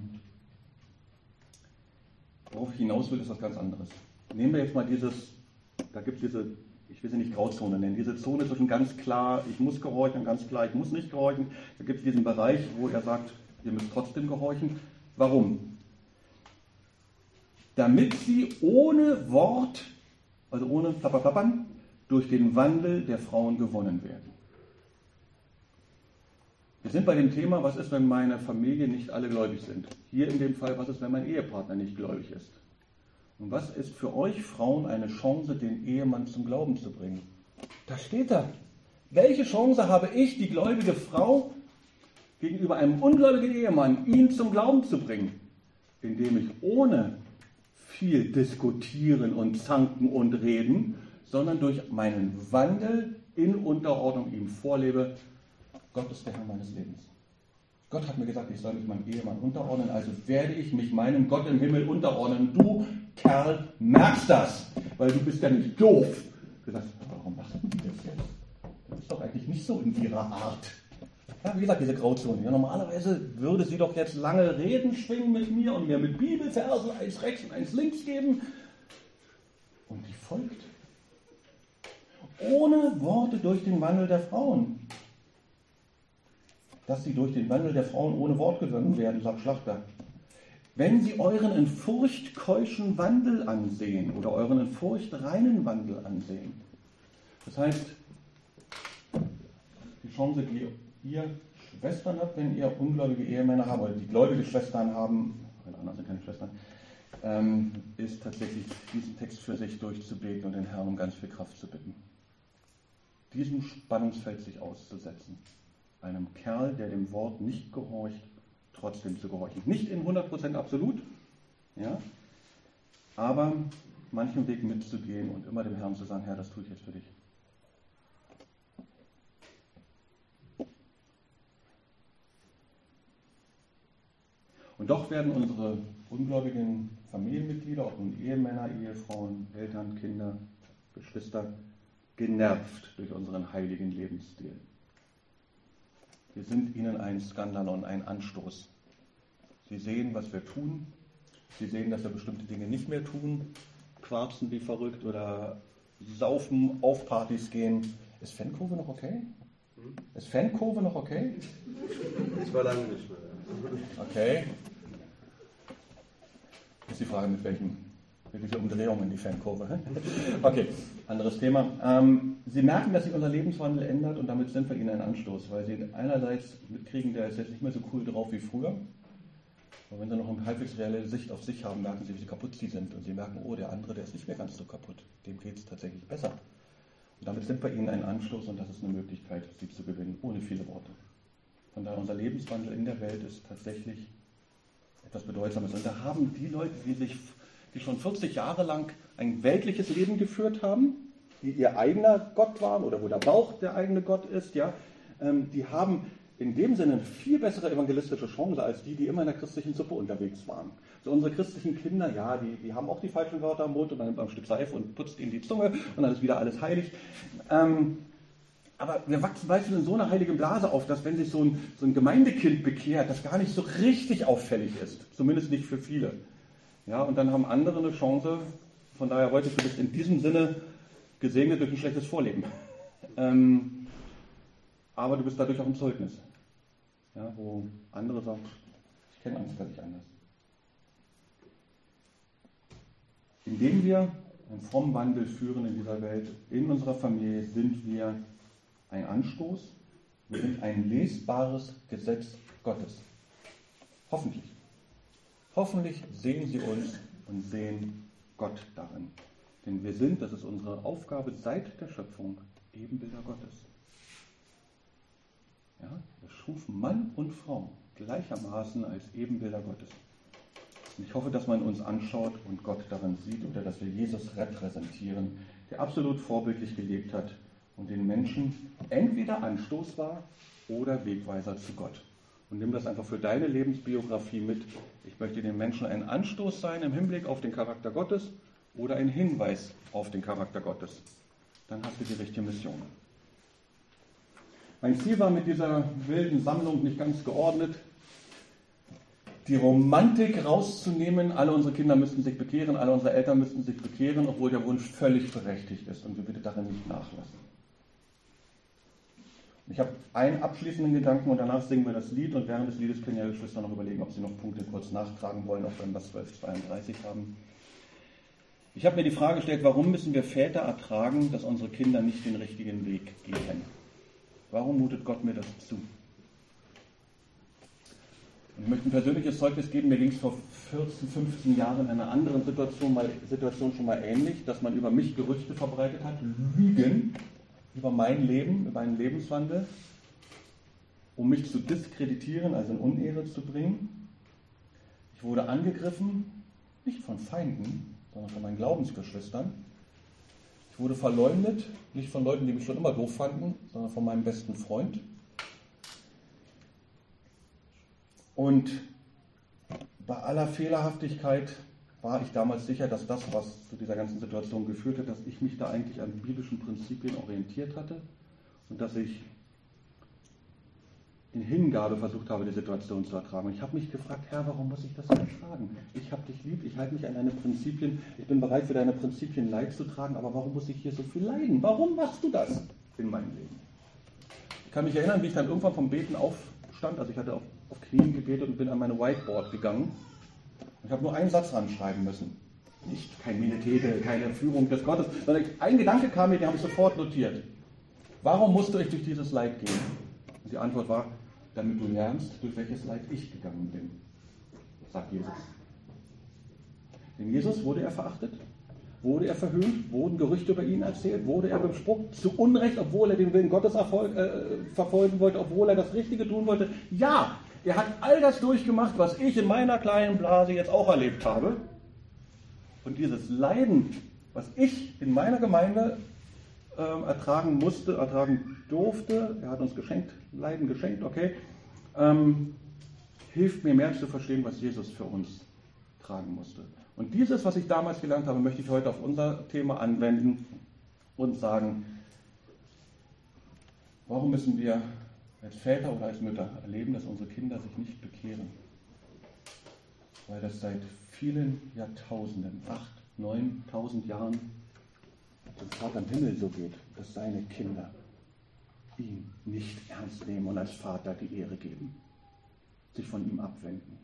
worauf ich hinaus will, ist was ganz anderes. Nehmen wir jetzt mal dieses, da gibt es diese, ich will sie nicht Grauzone nennen, diese Zone zwischen ganz klar, ich muss gehorchen, ganz klar, ich muss nicht gehorchen. Da gibt es diesen Bereich, wo er sagt, ihr müsst trotzdem gehorchen. Warum? Damit sie ohne Wort, also ohne Plapperplappern, durch den Wandel der Frauen gewonnen werden. Wir sind bei dem Thema, was ist, wenn meine Familie nicht alle gläubig sind? Hier in dem Fall, was ist, wenn mein Ehepartner nicht gläubig ist? Und was ist für euch Frauen eine Chance, den Ehemann zum Glauben zu bringen? Da steht da. Welche Chance habe ich, die gläubige Frau, gegenüber einem ungläubigen Ehemann, ihn zum Glauben zu bringen? Indem ich ohne viel diskutieren und zanken und reden, sondern durch meinen Wandel in Unterordnung ihm vorlebe, Gott ist der Herr meines Lebens. Gott hat mir gesagt, ich soll mich meinem Ehemann unterordnen, also werde ich mich meinem Gott im Himmel unterordnen. Du, Kerl, merkst das, weil du bist ja nicht doof. Du sagst, warum machst du das jetzt? Das ist doch eigentlich nicht so in ihrer Art. Ja, wie gesagt, diese Grauzone. Ja, normalerweise würde sie doch jetzt lange Reden schwingen mit mir und mir mit Bibelversen eins rechts und eins links geben. Und die folgt. Ohne Worte durch den Wandel der Frauen. Dass sie durch den Wandel der Frauen ohne Wort gegangen werden, sagt Schlachter. Wenn sie euren in Furcht keuschen Wandel ansehen oder euren in Furcht reinen Wandel ansehen. Das heißt, die Chance, die ihr Schwestern habt, wenn ihr ungläubige Ehemänner habt, oder die gläubige Schwestern haben, alle anderen sind keine Schwestern, ähm, ist tatsächlich diesen Text für sich durchzubeten und den Herrn um ganz viel Kraft zu bitten. Diesem Spannungsfeld sich auszusetzen. Einem Kerl, der dem Wort nicht gehorcht, trotzdem zu gehorchen. Nicht in hundert Prozent absolut, ja, aber manchen Weg mitzugehen und immer dem Herrn zu sagen, Herr, das tue ich jetzt für dich. Und doch werden unsere ungläubigen Familienmitglieder, auch nun Ehemänner, Ehefrauen, Eltern, Kinder, Geschwister, genervt durch unseren heiligen Lebensstil. Wir sind ihnen ein Skandalon, ein Anstoß. Sie sehen, was wir tun. Sie sehen, dass wir bestimmte Dinge nicht mehr tun. Quarzen wie verrückt oder saufen, auf Partys gehen. Ist Fankurve noch okay? Ist Fankurve noch okay? Das war lange nicht mehr. Okay. Ist die Frage, mit welchen, mit welcher Umdrehung in die Fankurve. Okay, anderes Thema. Ähm, Sie merken, dass sich unser Lebenswandel ändert und damit sind wir Ihnen ein Anstoß, weil Sie einerseits mitkriegen, der ist jetzt nicht mehr so cool drauf wie früher. Aber wenn Sie noch eine halbwegs reelle Sicht auf sich haben, merken Sie, wie kaputt Sie sind. Und Sie merken, oh, der andere, der ist nicht mehr ganz so kaputt. Dem geht es tatsächlich besser. Und damit sind wir Ihnen ein Anstoß und das ist eine Möglichkeit, Sie zu gewinnen, ohne viele Worte. Von daher, unser Lebenswandel in der Welt ist tatsächlich etwas Bedeutsames. Und da haben die Leute, die, sich, die schon vierzig Jahre lang ein weltliches Leben geführt haben, die ihr eigener Gott waren oder wo der Bauch der eigene Gott ist, ja, ähm, die haben in dem Sinne eine viel bessere evangelistische Chance als die, die immer in der christlichen Suppe unterwegs waren. So unsere christlichen Kinder, ja, die, die haben auch die falschen Wörter am Mund und dann nimmt man ein Stück Seife und putzt ihnen die Zunge und dann ist wieder alles heilig. Ähm, aber wir wachsen beispielsweise in so einer heiligen Blase auf, dass wenn sich so ein, so ein Gemeindekind bekehrt, das gar nicht so richtig auffällig ist. Zumindest nicht für viele. Ja, und dann haben andere eine Chance. Von daher heute du bist in diesem Sinne gesegnet durch ein schlechtes Vorleben. Ähm, aber du bist dadurch auch ein Zeugnis. Ja, wo andere sagen, ich kenne Angst gar nicht anders. Indem wir einen frommen Wandel führen in dieser Welt, in unserer Familie, sind wir ein Anstoß, wir sind ein lesbares Gesetz Gottes. Hoffentlich. Hoffentlich sehen Sie uns und sehen Gott darin. Denn wir sind, das ist unsere Aufgabe seit der Schöpfung, Ebenbilder Gottes. Ja, er schuf Mann und Frau gleichermaßen als Ebenbilder Gottes. Und ich hoffe, dass man uns anschaut und Gott darin sieht oder dass wir Jesus repräsentieren, der absolut vorbildlich gelebt hat und den Menschen entweder Anstoß war oder Wegweiser zu Gott. Und nimm das einfach für deine Lebensbiografie mit. Ich möchte den Menschen ein Anstoß sein im Hinblick auf den Charakter Gottes oder ein Hinweis auf den Charakter Gottes. Dann hast du die richtige Mission. Mein Ziel war mit dieser wilden Sammlung nicht ganz geordnet, die Romantik rauszunehmen. Alle unsere Kinder müssten sich bekehren, alle unsere Eltern müssten sich bekehren, obwohl der Wunsch völlig berechtigt ist und wir bitte darin nicht nachlassen. Ich habe einen abschließenden Gedanken und danach singen wir das Lied und während des Liedes können ja die Geschwister noch überlegen, ob sie noch Punkte kurz nachtragen wollen, auch wenn wir zwölf zweiunddreißig haben. Ich habe mir die Frage gestellt, warum müssen wir Väter ertragen, dass unsere Kinder nicht den richtigen Weg gehen? Warum mutet Gott mir das zu? Und ich möchte ein persönliches Zeugnis geben, mir ging es vor vierzehn, fünfzehn Jahren in einer anderen Situation, mal, Situation schon mal ähnlich, dass man über mich Gerüchte verbreitet hat, Lügen über mein Leben, über einen Lebenswandel, um mich zu diskreditieren, also in Unehre zu bringen. Ich wurde angegriffen, nicht von Feinden, sondern von meinen Glaubensgeschwistern. Ich wurde verleumdet, nicht von Leuten, die mich schon immer doof fanden, sondern von meinem besten Freund. Und bei aller Fehlerhaftigkeit war ich damals sicher, dass das, was zu dieser ganzen Situation geführt hat, dass ich mich da eigentlich an biblischen Prinzipien orientiert hatte und dass ich in Hingabe versucht habe, die Situation zu ertragen. Und ich habe mich gefragt, Herr, warum muss ich das ertragen? Ich habe dich lieb, ich halte mich an deine Prinzipien, ich bin bereit für deine Prinzipien Leid zu tragen, aber warum muss ich hier so viel leiden? Warum machst du das in meinem Leben? Ich kann mich erinnern, wie ich dann irgendwann vom Beten aufstand, also ich hatte auf, auf Knien gebetet und bin an meine Whiteboard gegangen. Ich habe nur einen Satz ranschreiben müssen. Nicht kein Minetete, keine Führung des Gottes, sondern ein Gedanke kam mir, den habe ich sofort notiert. Warum musste ich durch dieses Leid gehen? Und die Antwort war, damit du lernst, durch welches Leid ich gegangen bin, sagt Jesus. Denn Jesus wurde er verachtet, wurde er verhöhnt, wurden Gerüchte über ihn erzählt, wurde er bespuckt, zu Unrecht, obwohl er den Willen Gottes erfolg, äh, verfolgen wollte, obwohl er das Richtige tun wollte. Ja, er hat all das durchgemacht, was ich in meiner kleinen Blase jetzt auch erlebt habe. Und dieses Leiden, was ich in meiner Gemeinde ähm, ertragen musste, ertragen durfte, er hat uns geschenkt, Leiden geschenkt, okay, ähm, hilft mir mehr zu verstehen, was Jesus für uns tragen musste. Und dieses, was ich damals gelernt habe, möchte ich heute auf unser Thema anwenden und sagen, warum müssen wir als Väter oder als Mütter erleben, dass unsere Kinder sich nicht bekehren? Weil das seit vielen Jahrtausenden, acht, neuntausend Jahren, dem Vater im Himmel so geht, dass seine Kinder ihn nicht ernst nehmen und als Vater die Ehre geben, sich von ihm abwenden.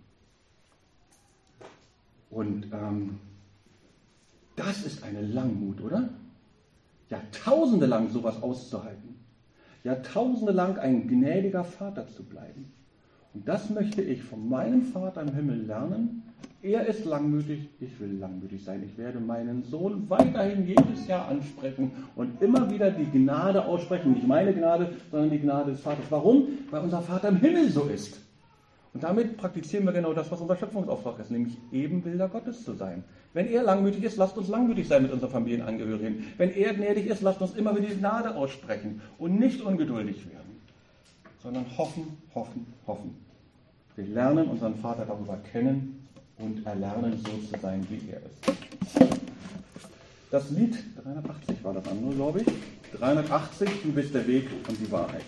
Und ähm, das ist eine Langmut, oder? Jahrtausende lang sowas auszuhalten. Jahrtausende lang ein gnädiger Vater zu bleiben. Und das möchte ich von meinem Vater im Himmel lernen. Er ist langmütig, ich will langmütig sein. Ich werde meinen Sohn weiterhin jedes Jahr ansprechen und immer wieder die Gnade aussprechen. Nicht meine Gnade, sondern die Gnade des Vaters. Warum? Weil unser Vater im Himmel so ist. Und damit praktizieren wir genau das, was unser Schöpfungsauftrag ist, nämlich Ebenbilder Gottes zu sein. Wenn er langmütig ist, lasst uns langmütig sein mit unseren Familienangehörigen. Wenn er gnädig ist, lasst uns immer wieder die Gnade aussprechen und nicht ungeduldig werden, sondern hoffen, hoffen, hoffen. Wir lernen unseren Vater darüber kennen und erlernen, so zu sein, wie er ist. Das Lied dreihundertachtzig war das andere, glaube ich. dreihundertachtzig, du bist der Weg und die Wahrheit.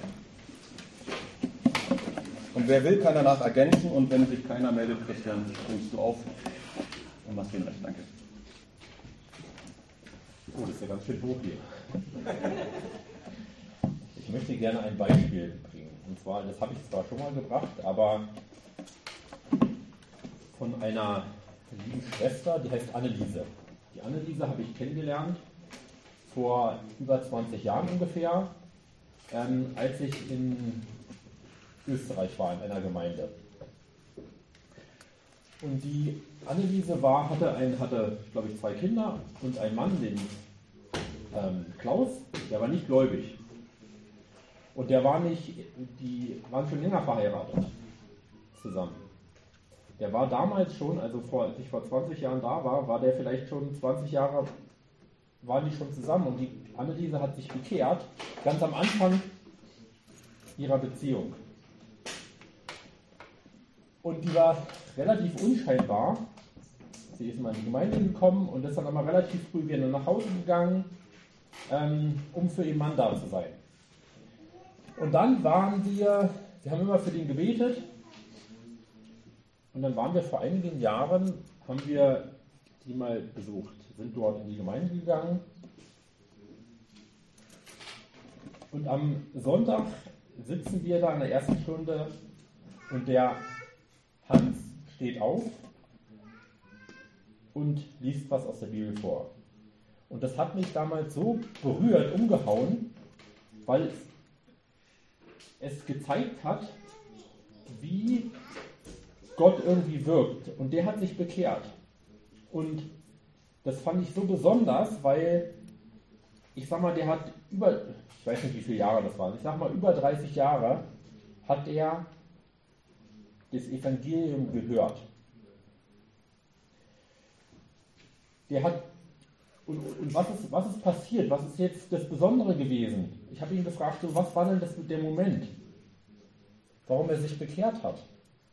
Und wer will, kann danach ergänzen, und wenn sich keiner meldet, Christian, springst du auf und machst den Rest. Danke. Oh, das ist ja ganz schön hoch hier. Ich möchte gerne ein Beispiel bringen. Und zwar, das habe ich zwar schon mal gebracht, aber von einer lieben Schwester, die heißt Anneliese. Die Anneliese habe ich kennengelernt vor über zwanzig Jahren ungefähr, ähm, als ich in Österreich war, in einer Gemeinde. Und die Anneliese war, hatte, ein, hatte glaube ich, zwei Kinder und einen Mann, den ähm, Klaus, der war nicht gläubig. Und der war nicht, die waren schon länger verheiratet zusammen. Der war damals schon, also vor, als ich vor zwanzig Jahren da war, war der vielleicht schon zwanzig Jahre, waren die schon zusammen. Und die Anneliese hat sich bekehrt, ganz am Anfang ihrer Beziehung. Und die war relativ unscheinbar. Sie ist mal in die Gemeinde gekommen und ist dann aber relativ früh wieder nach Hause gegangen, ähm, um für ihren Mann da zu sein. Und dann waren wir, wir haben immer für den gebetet, und dann waren wir vor einigen Jahren, haben wir die mal besucht, sind dort in die Gemeinde gegangen. Und am Sonntag sitzen wir da in der ersten Stunde und der Hans steht auf und liest was aus der Bibel vor. Und das hat mich damals so berührt, umgehauen, weil es gezeigt hat, wie Gott irgendwie wirkt. Und der hat sich bekehrt. Und das fand ich so besonders, weil, ich sag mal, der hat über, ich weiß nicht, wie viele Jahre das waren, ich sag mal, über dreißig Jahre hat er das Evangelium gehört. Der hat, und, und was, ist, was ist passiert? Was ist jetzt das Besondere gewesen? Ich habe ihn gefragt, so, was war denn das mit dem Moment, warum er sich bekehrt hat?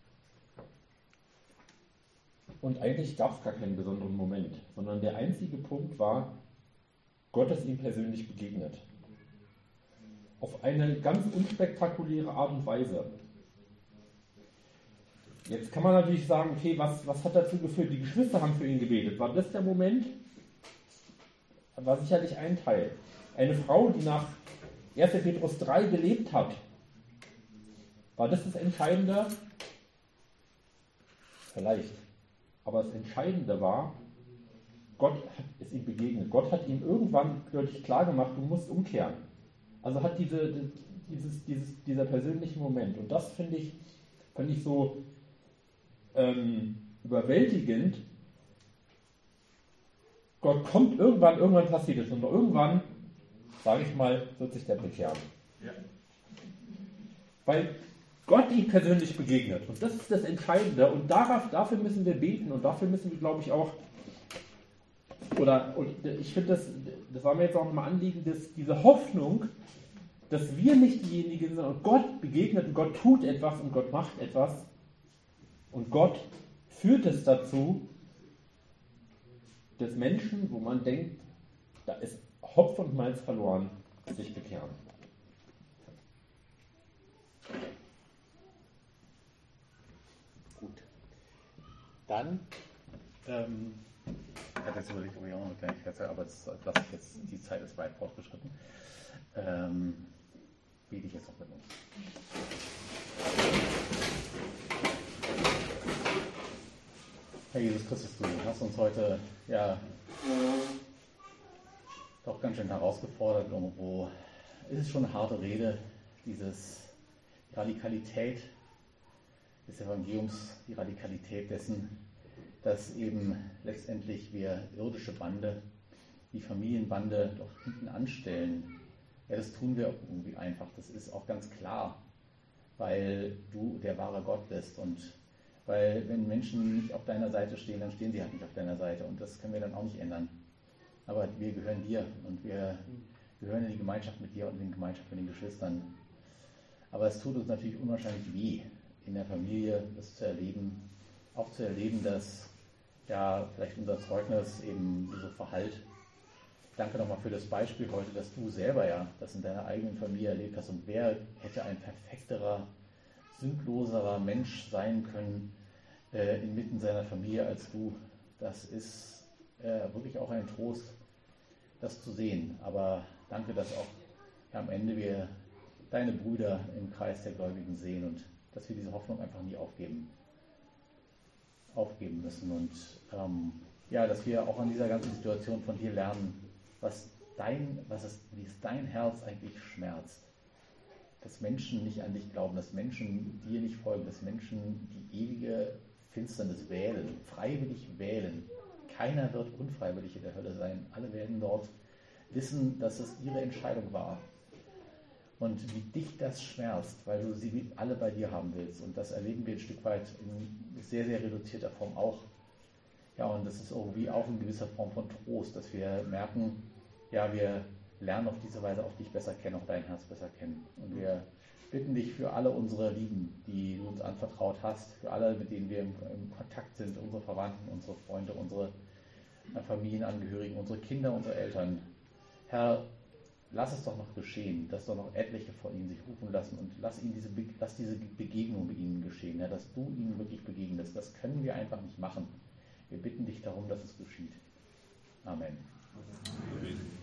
Und eigentlich gab es gar keinen besonderen Moment, sondern der einzige Punkt war, Gott ist ihm persönlich begegnet. Auf eine ganz unspektakuläre Art und Weise. Jetzt kann man natürlich sagen, okay, was, was hat dazu geführt? Die Geschwister haben für ihn gebetet. War das der Moment? War sicherlich ein Teil. Eine Frau, die nach erster Petrus drei gelebt hat, war das das Entscheidende? Vielleicht. Aber das Entscheidende war, Gott ist ihm begegnet. Gott hat ihm irgendwann deutlich klar gemacht, du musst umkehren. Also hat diese, dieses, dieses, dieser persönliche Moment. Und das finde ich, finde ich so ähm, überwältigend. Gott kommt irgendwann, irgendwann passiert es. Und irgendwann, sage ich mal, wird sich der bekehren. Ja. Weil Gott ihm persönlich begegnet. Und das ist das Entscheidende. Und darauf, dafür müssen wir beten. Und dafür müssen wir, glaube ich, auch, oder und ich finde, das, das war mir jetzt auch nochmal Anliegen, dass diese Hoffnung, dass wir nicht diejenigen sind und Gott begegnet und Gott tut etwas und Gott macht etwas und Gott führt es dazu, dass Menschen, wo man denkt, da ist Hopf und Malz verloren, sich bekehren. Gut. Dann, ähm, ich hatte jetzt überlegt, ob ich auch noch eine Kleinigkeit sage, aber das lasse ich jetzt, die Zeit ist weit fortgeschritten. Ähm, bete ich jetzt noch mit uns. Herr Jesus Christus, du hast uns heute ja doch ganz schön herausgefordert. Irgendwo ist es schon eine harte Rede, dieses Radikalität des Evangeliums, die Radikalität dessen, dass eben letztendlich wir irdische Bande, die Familienbande doch hinten anstellen. Ja, das tun wir irgendwie einfach. Das ist auch ganz klar, weil du der wahre Gott bist. Und weil wenn Menschen nicht auf deiner Seite stehen, dann stehen sie halt nicht auf deiner Seite. Und das können wir dann auch nicht ändern. Aber wir gehören dir und wir gehören in die Gemeinschaft mit dir und in die Gemeinschaft mit den Geschwistern. Aber es tut uns natürlich unwahrscheinlich weh, in der Familie das zu erleben, auch zu erleben, dass ja vielleicht unser Zeugnis eben so verhallt. Danke nochmal für das Beispiel heute, dass du selber ja das in deiner eigenen Familie erlebt hast. Und wer hätte ein perfekterer, sündloserer Mensch sein können äh, inmitten seiner Familie als du? Das ist äh, wirklich auch ein Trost, das zu sehen. Aber danke, dass auch ja, am Ende wir deine Brüder im Kreis der Gläubigen sehen und dass wir diese Hoffnung einfach nie aufgeben, aufgeben müssen. Und ähm, ja, dass wir auch an dieser ganzen Situation von dir lernen, was dein, was ist, wie es dein Herz eigentlich schmerzt. Dass Menschen nicht an dich glauben, dass Menschen dir nicht folgen, dass Menschen die ewige Finsternis wählen, freiwillig wählen. Keiner wird unfreiwillig in der Hölle sein. Alle werden dort wissen, dass es ihre Entscheidung war. Und wie dich das schmerzt, weil du sie alle bei dir haben willst. Und das erleben wir ein Stück weit in sehr, sehr reduzierter Form auch. Ja, und das ist irgendwie auch in gewisser Form von Trost, dass wir merken, ja, wir lernen auf diese Weise auch dich besser kennen, auch dein Herz besser kennen. Und wir bitten dich für alle unsere Lieben, die du uns anvertraut hast, für alle, mit denen wir im, im Kontakt sind, unsere Verwandten, unsere Freunde, unsere Familienangehörigen, unsere Kinder, unsere Eltern. Herr, lass es doch noch geschehen, dass doch noch etliche von ihnen sich rufen lassen und lass, ihnen diese, lass diese Begegnung mit ihnen geschehen, Herr, dass du ihnen wirklich begegnest. Das können wir einfach nicht machen. Wir bitten dich darum, dass es geschieht. Amen. Amen.